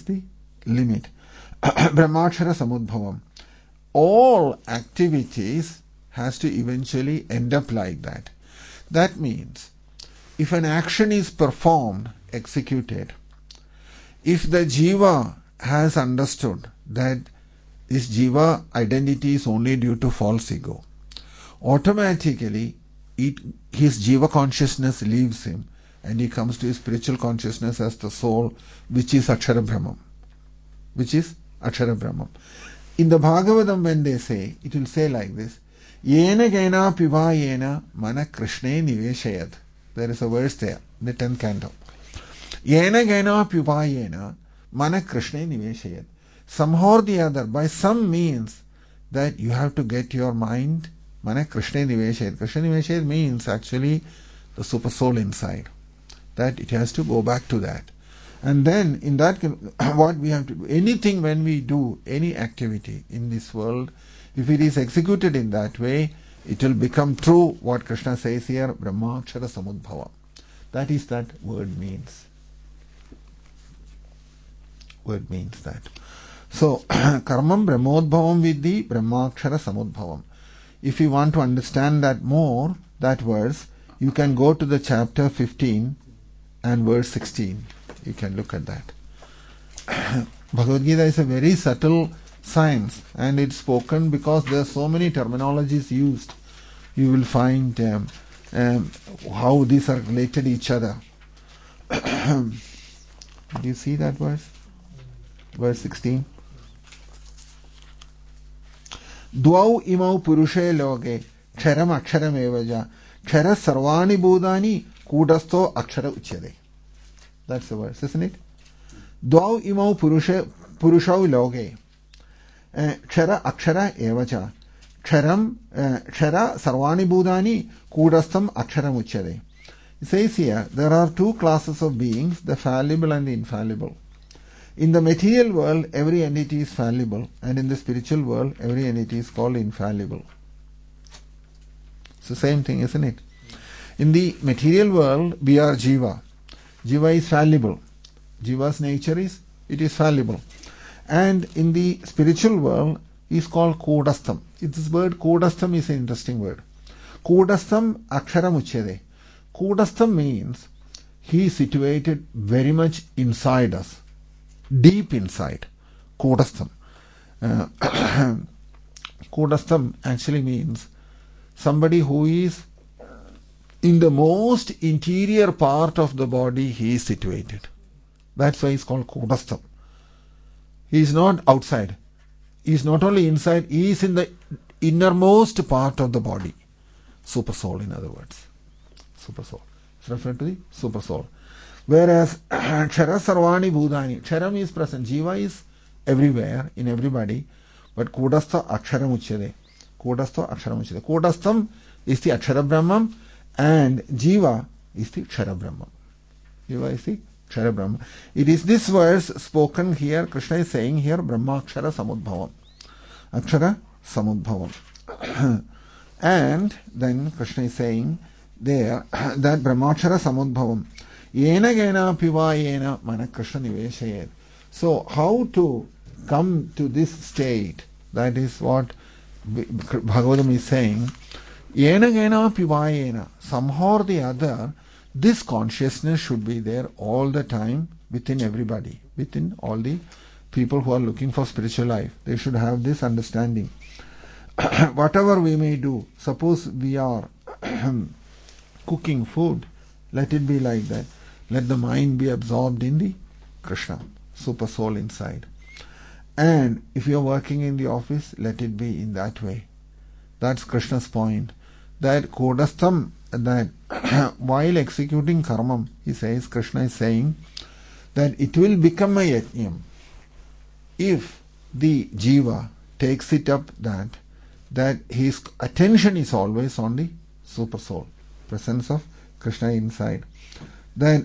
Brahmakshara Samudbhavam. All activities has to eventually end up like that. That means, if an action is performed, executed, if the jiva has understood that this jiva identity is only due to false ego, automatically his jiva consciousness leaves him and he comes to his spiritual consciousness as the soul, which is Akshara Brahmam. In the Bhagavatam, when they say, it will say like this, Yena Gena Piva Yena Mana Krishne Niveshayat. There is a verse there, in the 10th canto. Yena Gena Piva Yena Mana Krishne Niveshayat. Somehow or the other, by some means, that you have to get your mind, Mana Krishne Niveshayat. Krishna Niveshayat means actually the super soul inside. That it has to go back to that. And then in that, what we have to do, anything when we do any activity in this world, if it is executed in that way, it will become true what Krishna says here, Brahmakshara Samudbhava. That is that word means. Word means that. So, Karmam Brahmodbhavam Vidhi Brahmakshara Samudbhavam. If you want to understand that more, that verse, you can go to the chapter 15 and verse 16. You can look at that. Bhagavad Gita is a very subtle science and it's spoken because there are so many terminologies used. You will find how these are related to each other. Do you see that verse? Verse 16. Dvau imau purushe loge ksharam aksharam evaja kshara sarvani bhudani kudasto akshara uchyade. That's the verse, isn't it? Dvau imau purushau loge kshara akshara evaja kshara sarvani bhudani kudastam aksharam uchyade. It says here, there are two classes of beings, the fallible and the infallible. In the material world, every entity is fallible, and in the spiritual world, every entity is called infallible. It's the same thing, isn't it? In the material world, we are jiva. Jiva is fallible. Jiva's nature is, it is fallible. And in the spiritual world, is called kodastam. This word kodastam is an interesting word. Kodastam aksharam uchyade. Kodastam means he is situated very much inside us. Deep inside. Kodastam. Kodastam actually means somebody who is in the most interior part of the body he is situated. That's why it's called Kodastam. He is not outside. is not only inside, he is in the innermost part of the body. Super soul, in other words. Super soul. It's referred to the super soul. Whereas Kshara Sarvani Bhudani, Ksharam is present, Jiva is everywhere, in everybody, but Kudastha Aksharam Uchyade. Kudastha Aksharam Uchyade. Kudastham is the Akshara Brahman and Jiva is the Kshara Brahman. Jiva is the Kshara Brahman. It is this verse spoken here, Krishna is saying here, Brahma Akshara Samudbhavam. Akshara Samudbhavam. And then Krishna is saying there that Brahmakshara Samudbhavam. Yena Gena Piva Yena Mana Krishna Niveshayed. So how to come to this state? That is what Bhagavatam is saying. Yena Gena Piva Yena. Somehow or the other, this consciousness should be there all the time within everybody, within all the people who are looking for spiritual life. They should have this understanding. Whatever we may do, suppose we are cooking food, let it be like that. Let the mind be absorbed in the Krishna, super soul inside. And if you are working in the office, let it be in that way. That's Krishna's point. That Kodastham, that while executing karmam, he says, Krishna is saying that it will become a yajnam if the jiva takes it up that his attention is always on the super soul, presence of Krishna inside. Then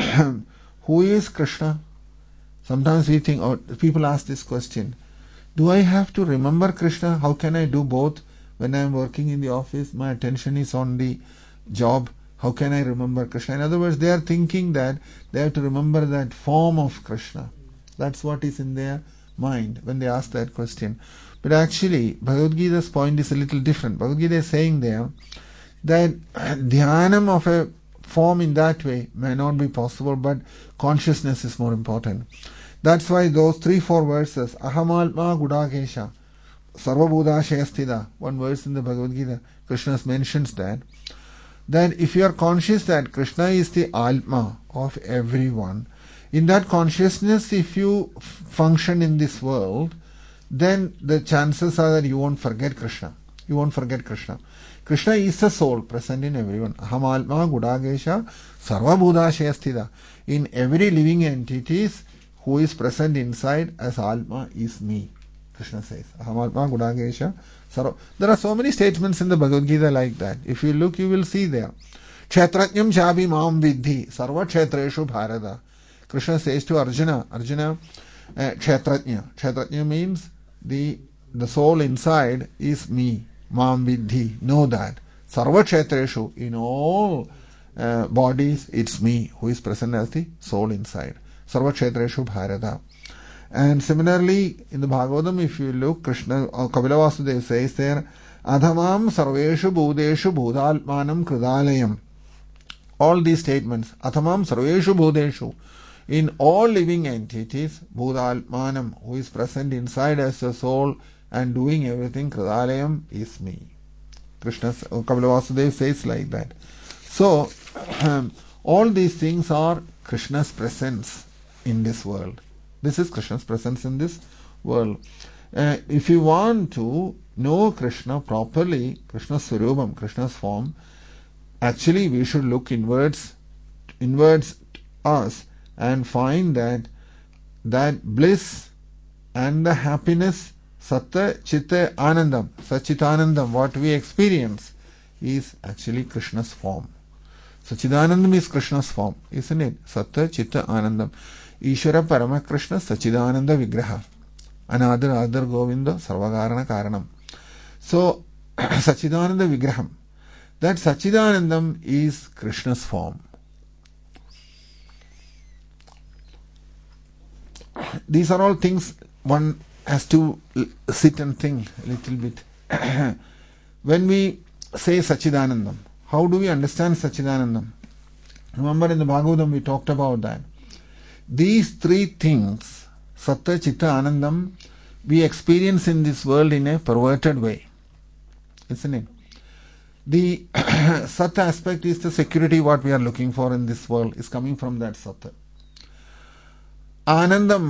who is Krishna? Sometimes we think, or people ask this question, do I have to remember Krishna? How can I do both? When I am working in the office, my attention is on the job. How can I remember Krishna? In other words, they are thinking that they have to remember that form of Krishna. That's what is in their mind when they ask that question. But actually, Bhagavad Gita's point is a little different. Bhagavad Gita is saying there that dhyanam of a form in that way may not be possible, but consciousness is more important. That's why those 3-4 verses, Ahamalma Gudakesha, Sarvabhudashayasthida, one verse in the Bhagavad Gita, Krishna mentions that if you are conscious that Krishna is the Atma of everyone, in that consciousness, if you function in this world, then the chances are that you won't forget Krishna. You won't forget Krishna. Krishna is the soul present in everyone. Ahamalma Gudagesha Sarvabhudashayasthida. In every living entities who is present inside as Alma is me. Krishna says. Ahamalma Gudagesha Sarva. There are so many statements in the Bhagavad Gita like that. If you look, you will see there. Kshetrajñam chabi mam vidhi sarva kshetreshu bharata. Krishna says to Arjuna, Kshetrajña. Kshetrajña means the soul inside is me. Mam vidhi. Know that. Sarva kshetreshu. In all bodies, it's me who is present as the soul inside. Sarva kshetreshu bharata. And similarly, in the Bhagavatam, if you look, Krishna, Kapila Vasudeva says there, Adhamam sarveshu bhudeshu bhudalmanam kridalayam. All these statements, Adhamam sarveshu bhudeshu. In all living entities, Bhudalmanam, who is present inside as a soul and doing everything, Kridalayam is me. Krishna, Kapila Vasudeva says like that. So, all these things are Krishna's presence in this world. This is Krishna's presence in this world. If you want to know Krishna properly, Krishna's Swarupam, Krishna's form, actually we should look inwards us and find that bliss and the happiness, Satta Chitta Anandam, Sachitanandam, what we experience is actually Krishna's form. Sachidanandam is Krishna's form, isn't it? Satta Chitta Anandam. Ishvara Parama Krishna Sachidananda Vigraha. Anadar Adar Govinda Sarvakarana Karanam. So, Sachidananda Vigraham. That Sachidanandam is Krishna's form. These are all things one has to sit and think a little bit. When we say Sachidanandam, how do we understand Sachidanandam? Remember in the Bhagavatam we talked about that. These 3 things, Satta, Chitta, Anandam, we experience in this world in a perverted way. Isn't it? The Satta aspect is the security what we are looking for in this world is coming from that Satta. Anandam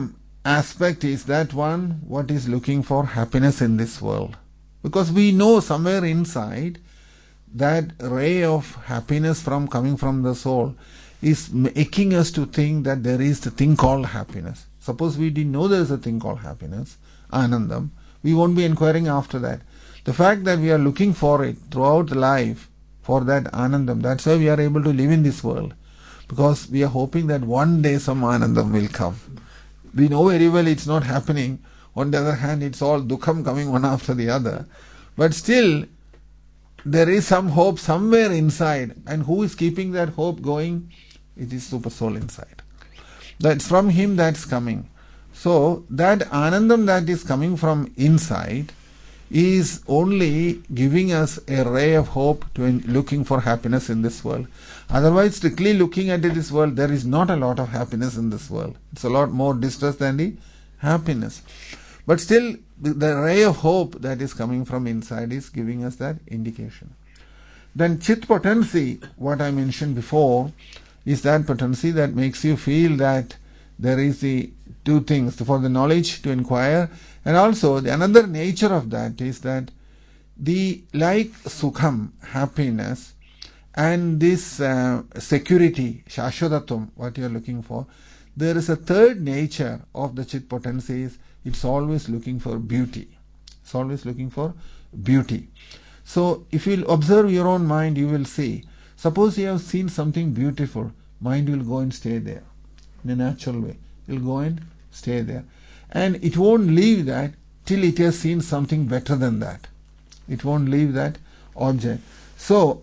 aspect is that one what is looking for happiness in this world. Because we know somewhere inside that ray of happiness coming from the soul is making us to think that there is a thing called happiness. Suppose we didn't know there is a thing called happiness, Anandam, we won't be inquiring after that. The fact that we are looking for it throughout life, for that Anandam, that's why we are able to live in this world. Because we are hoping that one day some Anandam will come. We know very well it's not happening. On the other hand, it's all Dukkham coming one after the other. But still, there is some hope somewhere inside. And who is keeping that hope going? It is Super Soul inside. That's from him that's coming. So, that Anandam that is coming from inside is only giving us a ray of hope to looking for happiness in this world. Otherwise, strictly looking at this world, there is not a lot of happiness in this world. It's a lot more distress than the happiness. But still, the ray of hope that is coming from inside is giving us that indication. Then Chit potency, what I mentioned before, is that potency that makes you feel that there is the two things, for the knowledge to inquire, and also the another nature of that is that the like sukham, happiness, and this security, shashwatattvam, what you are looking for, there is a third nature of the Chit potency is it's always looking for beauty. It's always looking for beauty. So if you observe your own mind, you will see. Suppose you have seen something beautiful, mind will go and stay there in a natural way. It will go and stay there. And it won't leave that till it has seen something better than that. It won't leave that object. So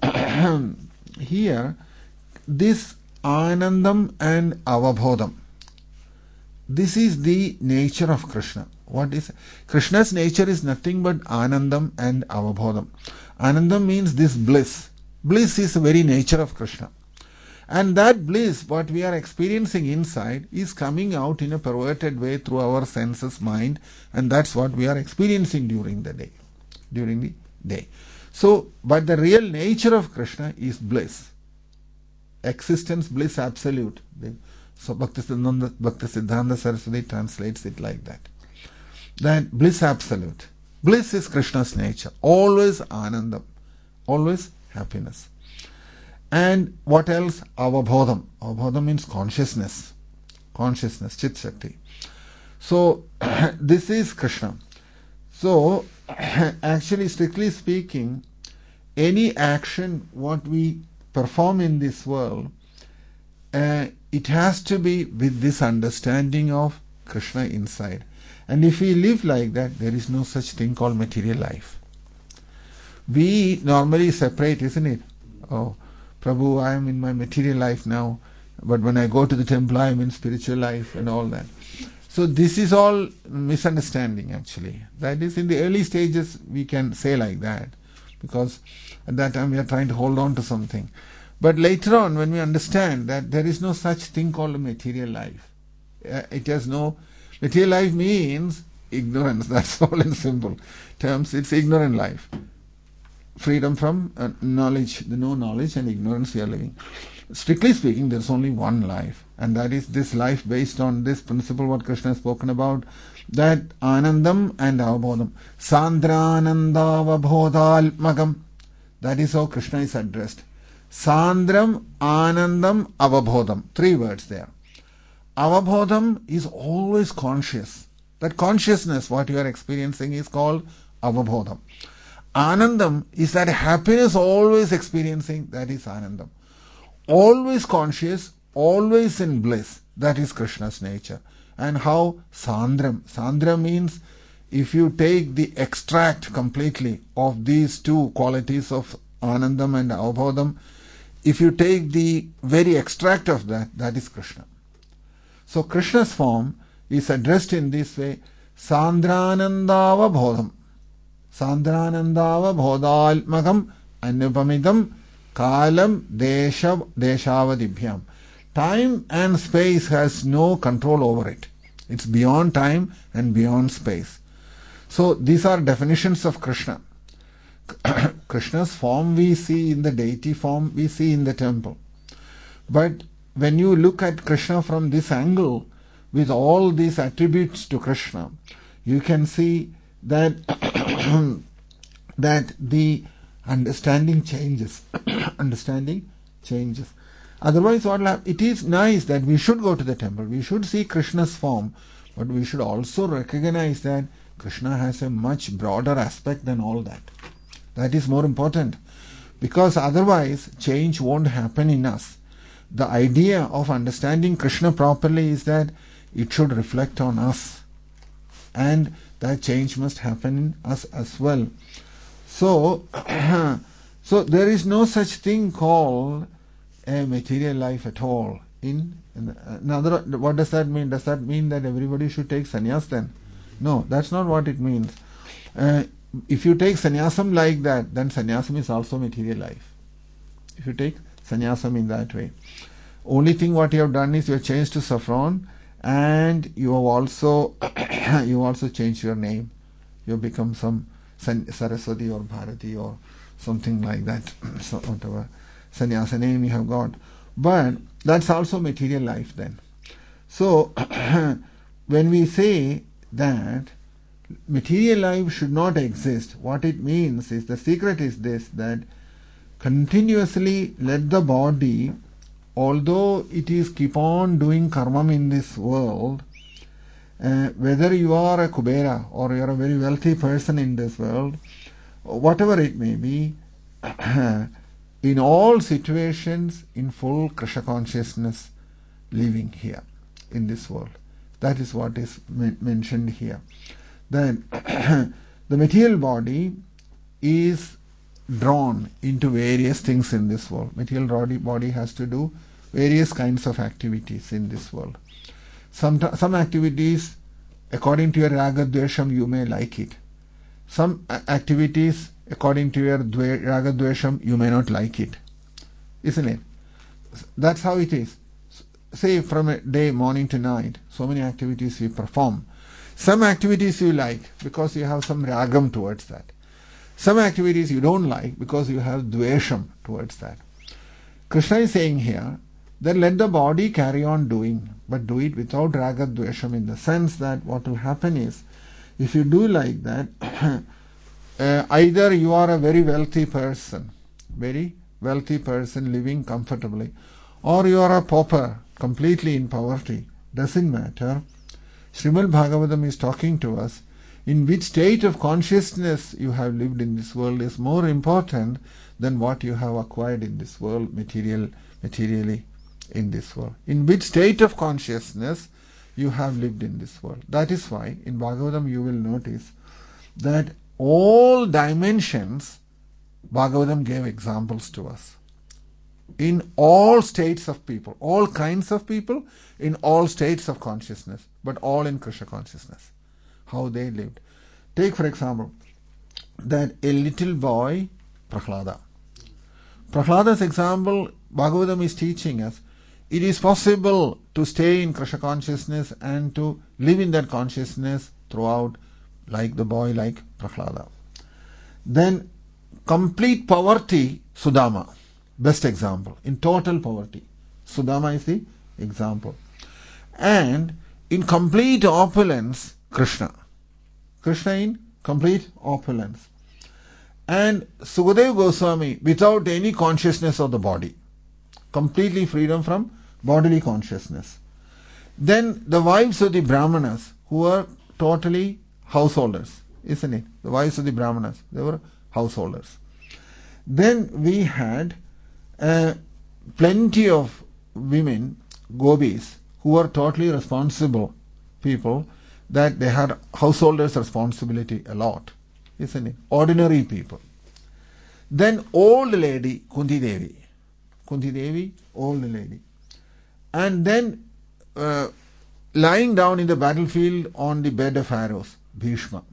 here, this Anandam and Avabodham, this is the nature of Krishna. What is Krishna's nature is nothing but Anandam and Avabodham. Anandam means this bliss. Bliss is the very nature of Krishna. And that bliss, what we are experiencing inside, is coming out in a perverted way through our senses, mind, and that's what we are experiencing during the day. So, but the real nature of Krishna is bliss. Existence, bliss, absolute. So Bhaktisiddhanta Saraswati translates it like that. That bliss absolute. Bliss is Krishna's nature. Always Anandam. Always happiness. And what else? Avabodham. Avabodham means consciousness. Consciousness, Chit Shakti. So, this is Krishna. So, actually, strictly speaking, any action what we perform in this world, it has to be with this understanding of Krishna inside. And if we live like that, there is no such thing called material life. We normally separate, isn't it? Oh, Prabhu, I am in my material life now, but when I go to the temple, I am in spiritual life and all that. So this is all misunderstanding actually. That is, in the early stages we can say like that, because at that time we are trying to hold on to something. But later on, when we understand that there is no such thing called a material life, it has no, material life means ignorance, that's all in simple terms, it's ignorant life. Freedom from knowledge, the no knowledge and ignorance we are living. Strictly speaking, there is only one life, and that is this life based on this principle what Krishna has spoken about, that Anandam and Avabodham. Sandranandavabodhalmagam. That is how Krishna is addressed. Sandram, Anandam, Avabodham. 3 words there. Avabodham is always conscious. That consciousness, what you are experiencing, is called Avabodham. Anandam is that happiness always experiencing, that is Anandam. Always conscious, always in bliss, that is Krishna's nature. And how? Sandram. Sandram means if you take the extract completely of these 2 qualities of Anandam and Avabodham, if you take the very extract of that, that is Krishna. So Krishna's form is addressed in this way, Sandranandavabodham. Sandranandavabodhalmagam anupamidam kalam deshavadibhyam. Time and space has no control over it. It's beyond time and beyond space. So these are definitions of Krishna. Krishna's form we see in the deity form, we see in the temple. But when you look at Krishna from this angle, with all these attributes to Krishna, you can see that that the understanding changes. Understanding changes. Otherwise, what will happen? It is nice that we should go to the temple, we should see Krishna's form, but we should also recognize that Krishna has a much broader aspect than all that. That is more important, because otherwise change won't happen in us. The idea of understanding Krishna properly is that it should reflect on us, and that change must happen in us as well. So, so there is no such thing called a material life at all. What does that mean? Does that mean that everybody should take sannyas then? No, that's not what it means. If you take sannyasam like that, then sannyasam is also material life. If you take sannyasam in that way. Only thing what you have done is you have changed to saffron, and you have also changed your name. You have become some Saraswati or Bharati or something like that. So whatever sannyasa name you have got. But that's also material life then. So when we say that material life should not exist, what it means is, the secret is this, that continuously let the body, although it is keep on doing karmam in this world, whether you are a Kubera or you are a very wealthy person in this world, whatever it may be, in all situations in full Krishna consciousness living here in this world. That is what is mentioned here. Then the material body is drawn into various things in this world. Material body has to do various kinds of activities in this world. Some activities, according to your raga dvesham, you may like it. Some activities, according to your raga dvesham, you may not like it. Isn't it? That's how it is. Say from a day, morning to night, so many activities we perform. Some activities you like because you have some ragam towards that. Some activities you don't like because you have dvesham towards that. Krishna is saying here that let the body carry on doing, but do it without raga dvesham, in the sense that what will happen is, if you do like that, either you are a very wealthy person living comfortably, or you are a pauper completely in poverty. Doesn't matter. Srimad Bhagavatam is talking to us. In which state of consciousness you have lived in this world is more important than what you have acquired in this world materially in this world. In which state of consciousness you have lived in this world. That is why in Bhagavatam you will notice that all dimensions, Bhagavatam gave examples to us. In all states of people, all kinds of people, in all states of consciousness, but all in Krishna consciousness, how they lived. Take for example, that a little boy, Prahlada. Prahlada's example, Bhagavatam is teaching us, it is possible to stay in Krishna consciousness and to live in that consciousness throughout, like the boy, like Prahlada. Then complete poverty, Sudama. Best example. In total poverty, Sudama is the example. And in complete opulence, Krishna. Krishna in complete opulence. And Sukadeva Goswami without any consciousness of the body. Completely freedom from bodily consciousness. Then the wives of the Brahmanas, who were totally householders, isn't it? The wives of the Brahmanas, they were householders. Then we had plenty of women, gopis, who were totally responsible people, that they had householders' responsibility a lot, isn't it? Ordinary people. Then old lady, Kunti Devi, old lady. And then lying down in the battlefield on the bed of arrows, Bhishma.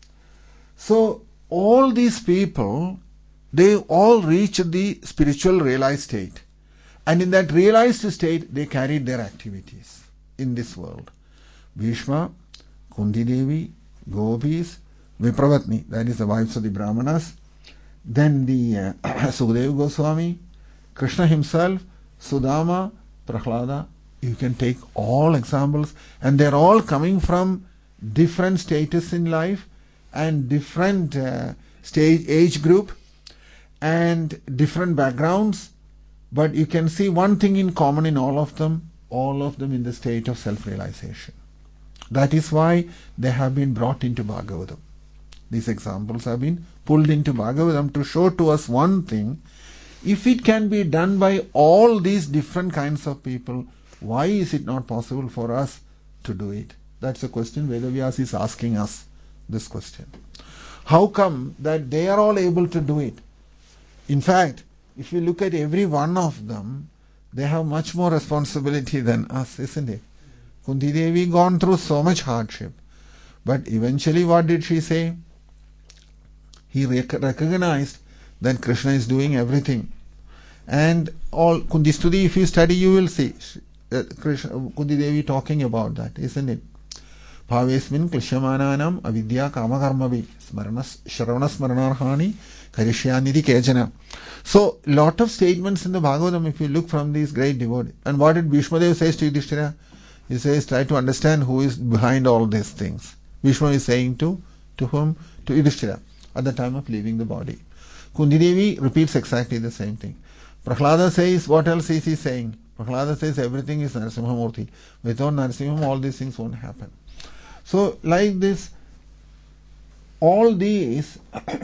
So all these people, they all reached the spiritual realized state. And in that realized state, they carried their activities in this world. Bhishma, Kunti Devi, Gopis, Vipravatni, that is the wives of the Brahmanas, then the Sukadeva Goswami, Krishna himself, Sudama, Prahlada, You can take all examples, and they're all coming from different status in life and different age group and different backgrounds, but you can see one thing in common in all of them in the state of self-realization. That is why they have been brought into Bhagavatam. These examples have been pulled into Bhagavatam to show to us one thing: if it can be done by all these different kinds of people, why is it not possible for us to do it? That's a question Vedavyas is asking us, this question. How come that they are all able to do it? In fact, if you look at every one of them, they have much more responsibility than us, isn't it? Kunti Devi gone through so much hardship, but eventually what did she say? He recognized that Krishna is doing everything. And all Kunti Stuti, if you study, you will see Kunti Devi talking about that, isn't it? Bhavesmin klishyamananam avidya kamakarmavi shravana smaranarhani karishyaniti kechana. So, lot of statements in the Bhagavatam, if you look from these great devotees. And what did Bhishma says to Yudhishthira? He says, try to understand who is behind all these things. Bhishma is saying to whom? To Yudhishthira at the time of leaving the body. Kunti Devi repeats exactly the same thing. Prahlada says, what else is he saying? Prahlada says everything is Narasimhamurti. Without Narasimham, all these things won't happen. So, like this, all these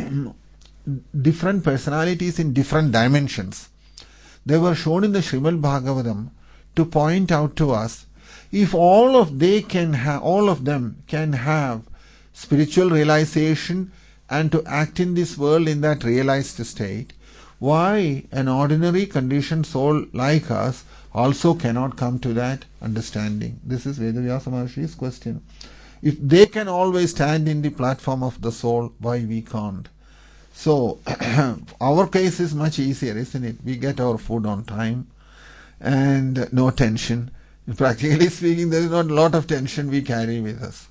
different personalities in different dimensions, they were shown in the Srimad Bhagavatam to point out to us, if all of them can have spiritual realization and to act in this world in that realized state, why an ordinary conditioned soul like us also cannot come to that understanding? This is Vedavyasa Maharshi's question. If they can always stand in the platform of the soul, why we can't? So, our case is much easier, isn't it? We get our food on time and no tension. Practically speaking, there is not a lot of tension we carry with us.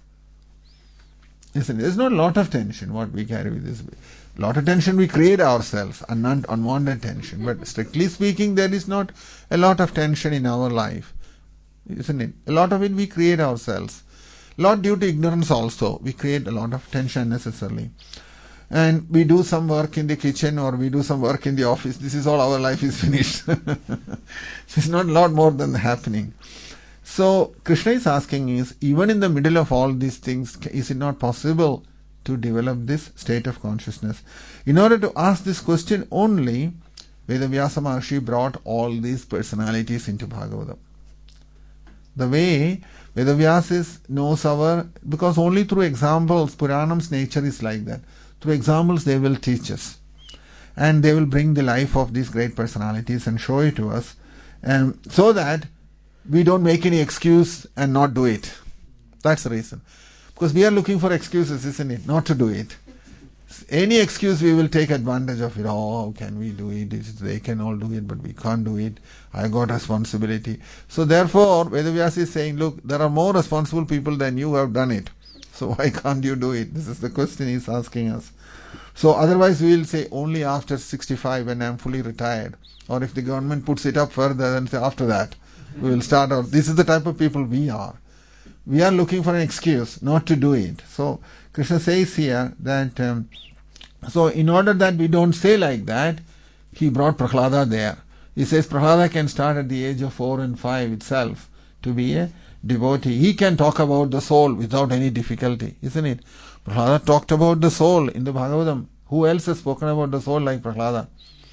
Isn't it? There is not a lot of tension what we carry with us. A lot of tension we create ourselves, unwanted tension. But strictly speaking, there is not a lot of tension in our life. Isn't it? A lot of it we create ourselves. A lot due to ignorance also. We create a lot of tension unnecessarily. And we do some work in the kitchen or we do some work in the office. This is all, our life is finished. There's not a lot more than happening. So, Krishna is asking is, even in the middle of all these things, is it not possible to develop this state of consciousness? In order to ask this question only, Vedavyasa Maharshi brought all these personalities into Bhagavatam. The way Vedavyasa knows because only through examples, Puranam's nature is like that. Through examples they will teach us. And they will bring the life of these great personalities and show it to us. And so that we don't make any excuse and not do it. That's the reason. Because we are looking for excuses, isn't it? Not to do it. Any excuse we will take advantage of it. Oh, can we do it? They can all do it, but we can't do it. I got responsibility. So therefore, Vedavyasa is saying, look, there are more responsible people than you who have done it. So why can't you do it? This is the question he is asking us. So otherwise we will say only after 65 when I am fully retired. Or if the government puts it up further, then say after that we will start out. This is the type of people we are. We are looking for an excuse not to do it. So Krishna says here that, so in order that we don't say like that, he brought Prahlada there. He says Prahlada can start at the age of 4 and 5 itself to be a devotee. He can talk about the soul without any difficulty, isn't it? Prahlada talked about the soul in the Bhagavatam. Who else has spoken about the soul like Prahlada?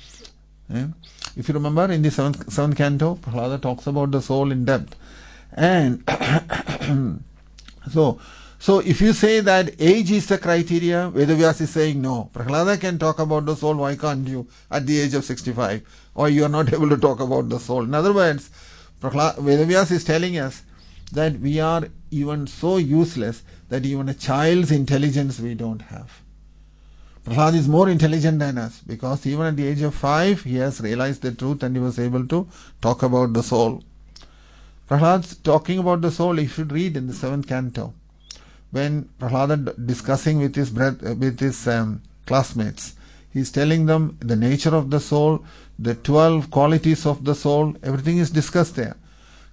If you remember, in the seventh canto, Prahlada talks about the soul in depth. And so if you say that age is the criteria, Vedavyasa is saying no. Prahlada can talk about the soul, why can't you at the age of 65? Or you are not able to talk about the soul. In other words, Vedavyasa is telling us that we are even so useless that even a child's intelligence we don't have. Prahlad is more intelligent than us because even at the age of 5 he has realized the truth and he was able to talk about the soul. Prahlad's talking about the soul, you should read in the 7th canto. When Prahlada discussing with his classmates, he's telling them the nature of the soul, the 12 qualities of the soul, everything is discussed there.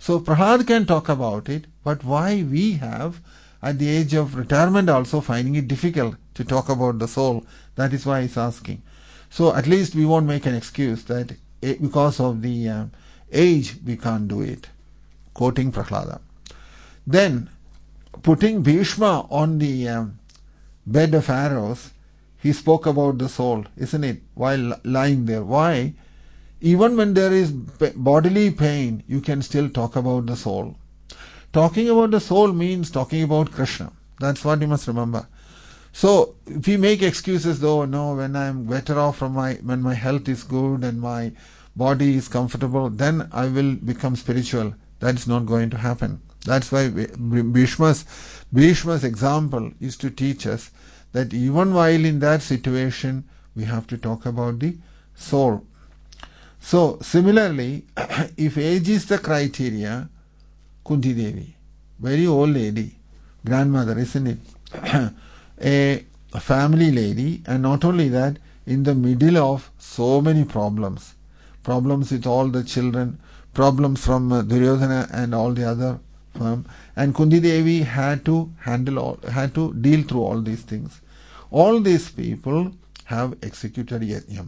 So Prahlad can talk about it, but why we have, at the age of retirement also, finding it difficult to talk about the soul? That is why he's asking. So at least we won't make an excuse that because of the age we can't do it. Quoting Prahlada. Then, putting Bhishma on the bed of arrows, he spoke about the soul, isn't it? While lying there. Why? Even when there is bodily pain, you can still talk about the soul. Talking about the soul means talking about Krishna. That's what you must remember. So, if we make excuses though, no, when I'm better off when my health is good and my body is comfortable, then I will become spiritual. That's not going to happen. That's why Bhishma's example is to teach us that even while in that situation, we have to talk about the soul. So, similarly, if age is the criteria, Kunti Devi, very old lady, grandmother, isn't it? A family lady, and not only that, in the middle of so many problems with all the children, problems from Duryodhana and all the other firm, and Kunti Devi had to deal through all these things. All these people have executed yajnam,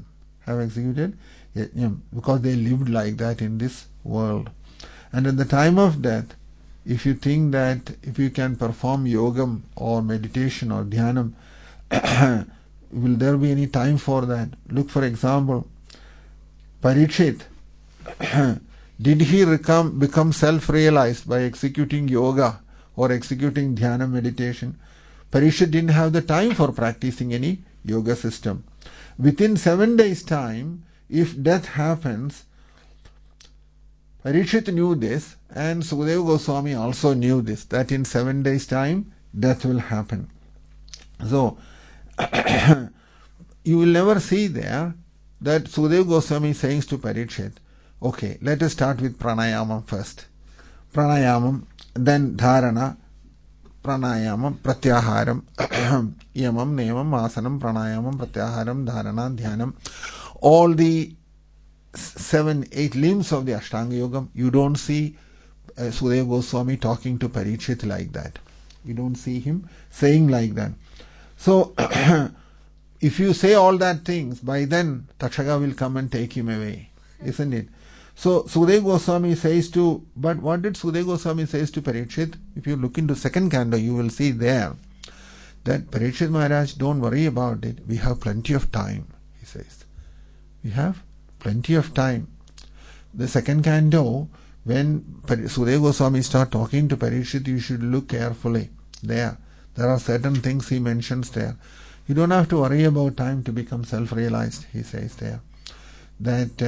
because they lived like that in this world. And at the time of death, if you think that if you can perform yogam or meditation or dhyanam, will there be any time for that? Look, for example, Parikshit, did he become self-realized by executing yoga or executing dhyana meditation? Parikshit didn't have the time for practicing any yoga system. Within 7 days' time, if death happens, Parikshit knew this, and Sukadeva Goswami also knew this, that in 7 days' time, death will happen. So, you will never see there that Sukadeva Goswami saying to Parikshit, okay, let us start with pranayamam first. Pranayamam, then dharana, pranayamam, pratyaharam, yamam, niyamam, asanam, pranayamam, pratyaharam, dharana, dhyanam. All the 7-8 limbs of the Ashtanga Yogam, you don't see Sukadeva Goswami talking to Parikshit like that. You don't see him saying like that. So, if you say all that things, by then Takshaka will come and take him away, isn't it? So, Sukadeva Goswami says but what did Sukadeva Goswami says to Parikshit? If you look into second canto, you will see there that Parikshit Maharaj, don't worry about it. We have plenty of time, he says. We have plenty of time. The second canto, when Sukadeva Goswami start talking to Parikshit, you should look carefully there. There are certain things he mentions there. You don't have to worry about time to become self-realized, he says there. That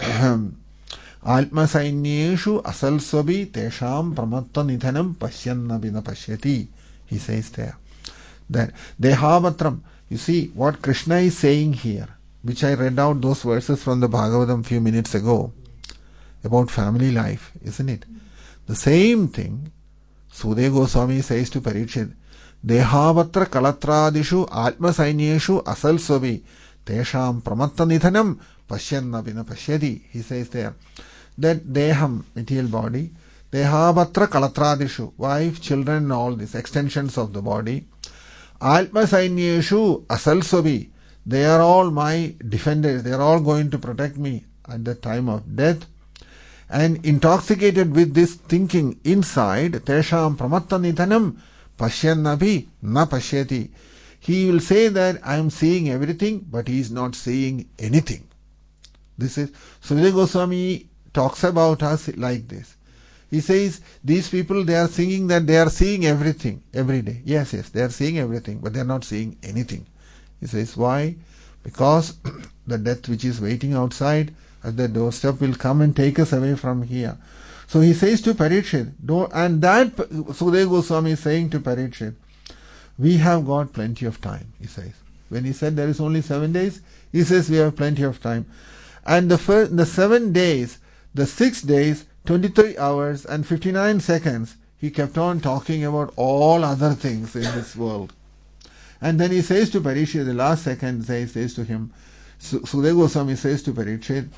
Atma Sainyeshu Asalswabi Tesham Pramatta Nidhanam Pashyanna Bina Pashyati, he says there. That Dehavatram, you see what Krishna is saying here, which I read out those verses from the Bhagavatam few minutes ago, about family life, isn't it? The same thing Sukadeva Goswami says to Parikshit, Dehavatra Kalatradishu Atma Sainyeshu Asalswabi Tesham Pramatta Nidhanam Pashyanna Bina Pashyati, he says there. That Deham, material body, Dehavatra Kalatradishu, wife, children and all these extensions of the body, Atma Sainyeshu Asalswabi, they are all my defenders, they are all going to protect me at the time of death. And intoxicated with this thinking inside, Tesham Pramatta Nidhanam Pashyannapi na pashyati. He will say that I am seeing everything, but he is not seeing anything. This is, Sukadeva Goswami talks about us like this. He says, these people, they are thinking that they are seeing everything every day. Yes, they are seeing everything, but they are not seeing anything. He says, why? Because the death which is waiting outside at the doorstep will come and take us away from here. So he says to Parikshit, and that Sukadeva Goswami is saying to Parikshit, we have got plenty of time, he says. When he said there is only 7 days, he says we have plenty of time. And the 7 days, the 6 days, 23 hours and 59 seconds, he kept on talking about all other things in this world. And then he says to Parikshit, the last second, says to him, Sukadeva Goswami says to Parikshit,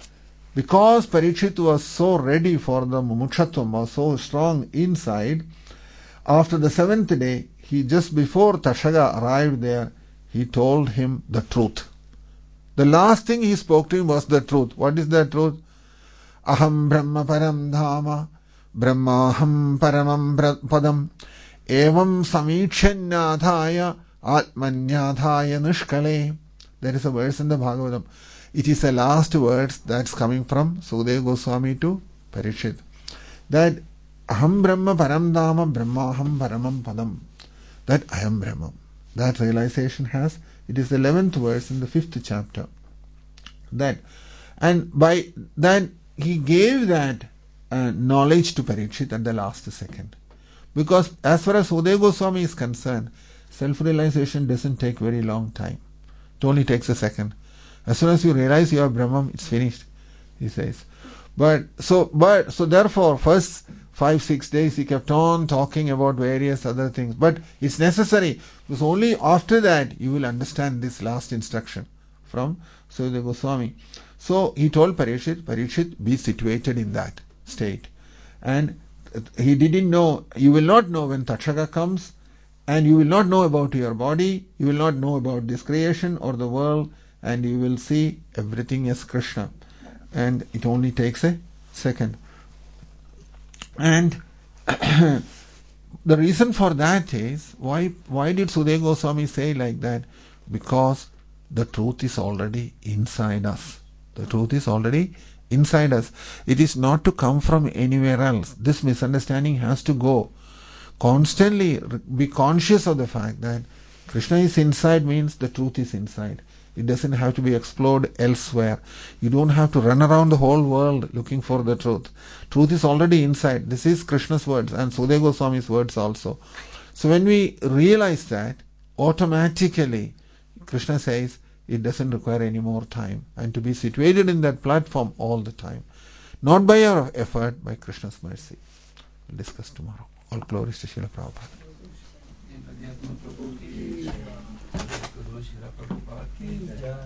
Because Parikshit was so ready for the mumukshatvam, was so strong inside, after the 7th day, he just before Tashaga arrived there, he told him the truth. The last thing he spoke to him was the truth. What is the truth? Aham Brahma Param Dhama, Brahmaham Paramam Padam, Evam Samikshanyadhaya Atmanyadhaya Nishkale. There is a verse in the Bhagavatam. It is the last words that's coming from Sukadeva Goswami to Parikshit. That Aham Brahma Param Dhama, Brahmaham Paramam Padam. That I am Brahman. That realization it is the 11th verse in the 5th chapter. And by that he gave that knowledge to Parikshit at the last second. Because as far as Sukadeva Goswami is concerned, self-realization doesn't take very long time. It only takes a second. As soon as you realize you are Brahman, it's finished, he says. So therefore, first 5-6 days he kept on talking about various other things. But it's necessary, because only after that you will understand this last instruction from Sukadeva Goswami. So he told Parikshit, be situated in that state. And he didn't know, you will not know when Takshaka comes, and you will not know about your body, you will not know about this creation or the world, and you will see everything as Krishna. And it only takes a second. And the reason for that is, why did Sukadeva Goswami say like that? Because the truth is already inside us. The truth is already inside us. It is not to come from anywhere else. This misunderstanding has to go. Constantly be conscious of the fact that Krishna is inside means the truth is inside. It doesn't have to be explored elsewhere. You don't have to run around the whole world looking for the truth. Truth is already inside. This is Krishna's words and Sukadeva Goswami's words also. So when we realize that, automatically Krishna says it doesn't require any more time, and to be situated in that platform all the time. Not by our effort, by Krishna's mercy. We'll discuss tomorrow. All glories to Srila Prabhupada.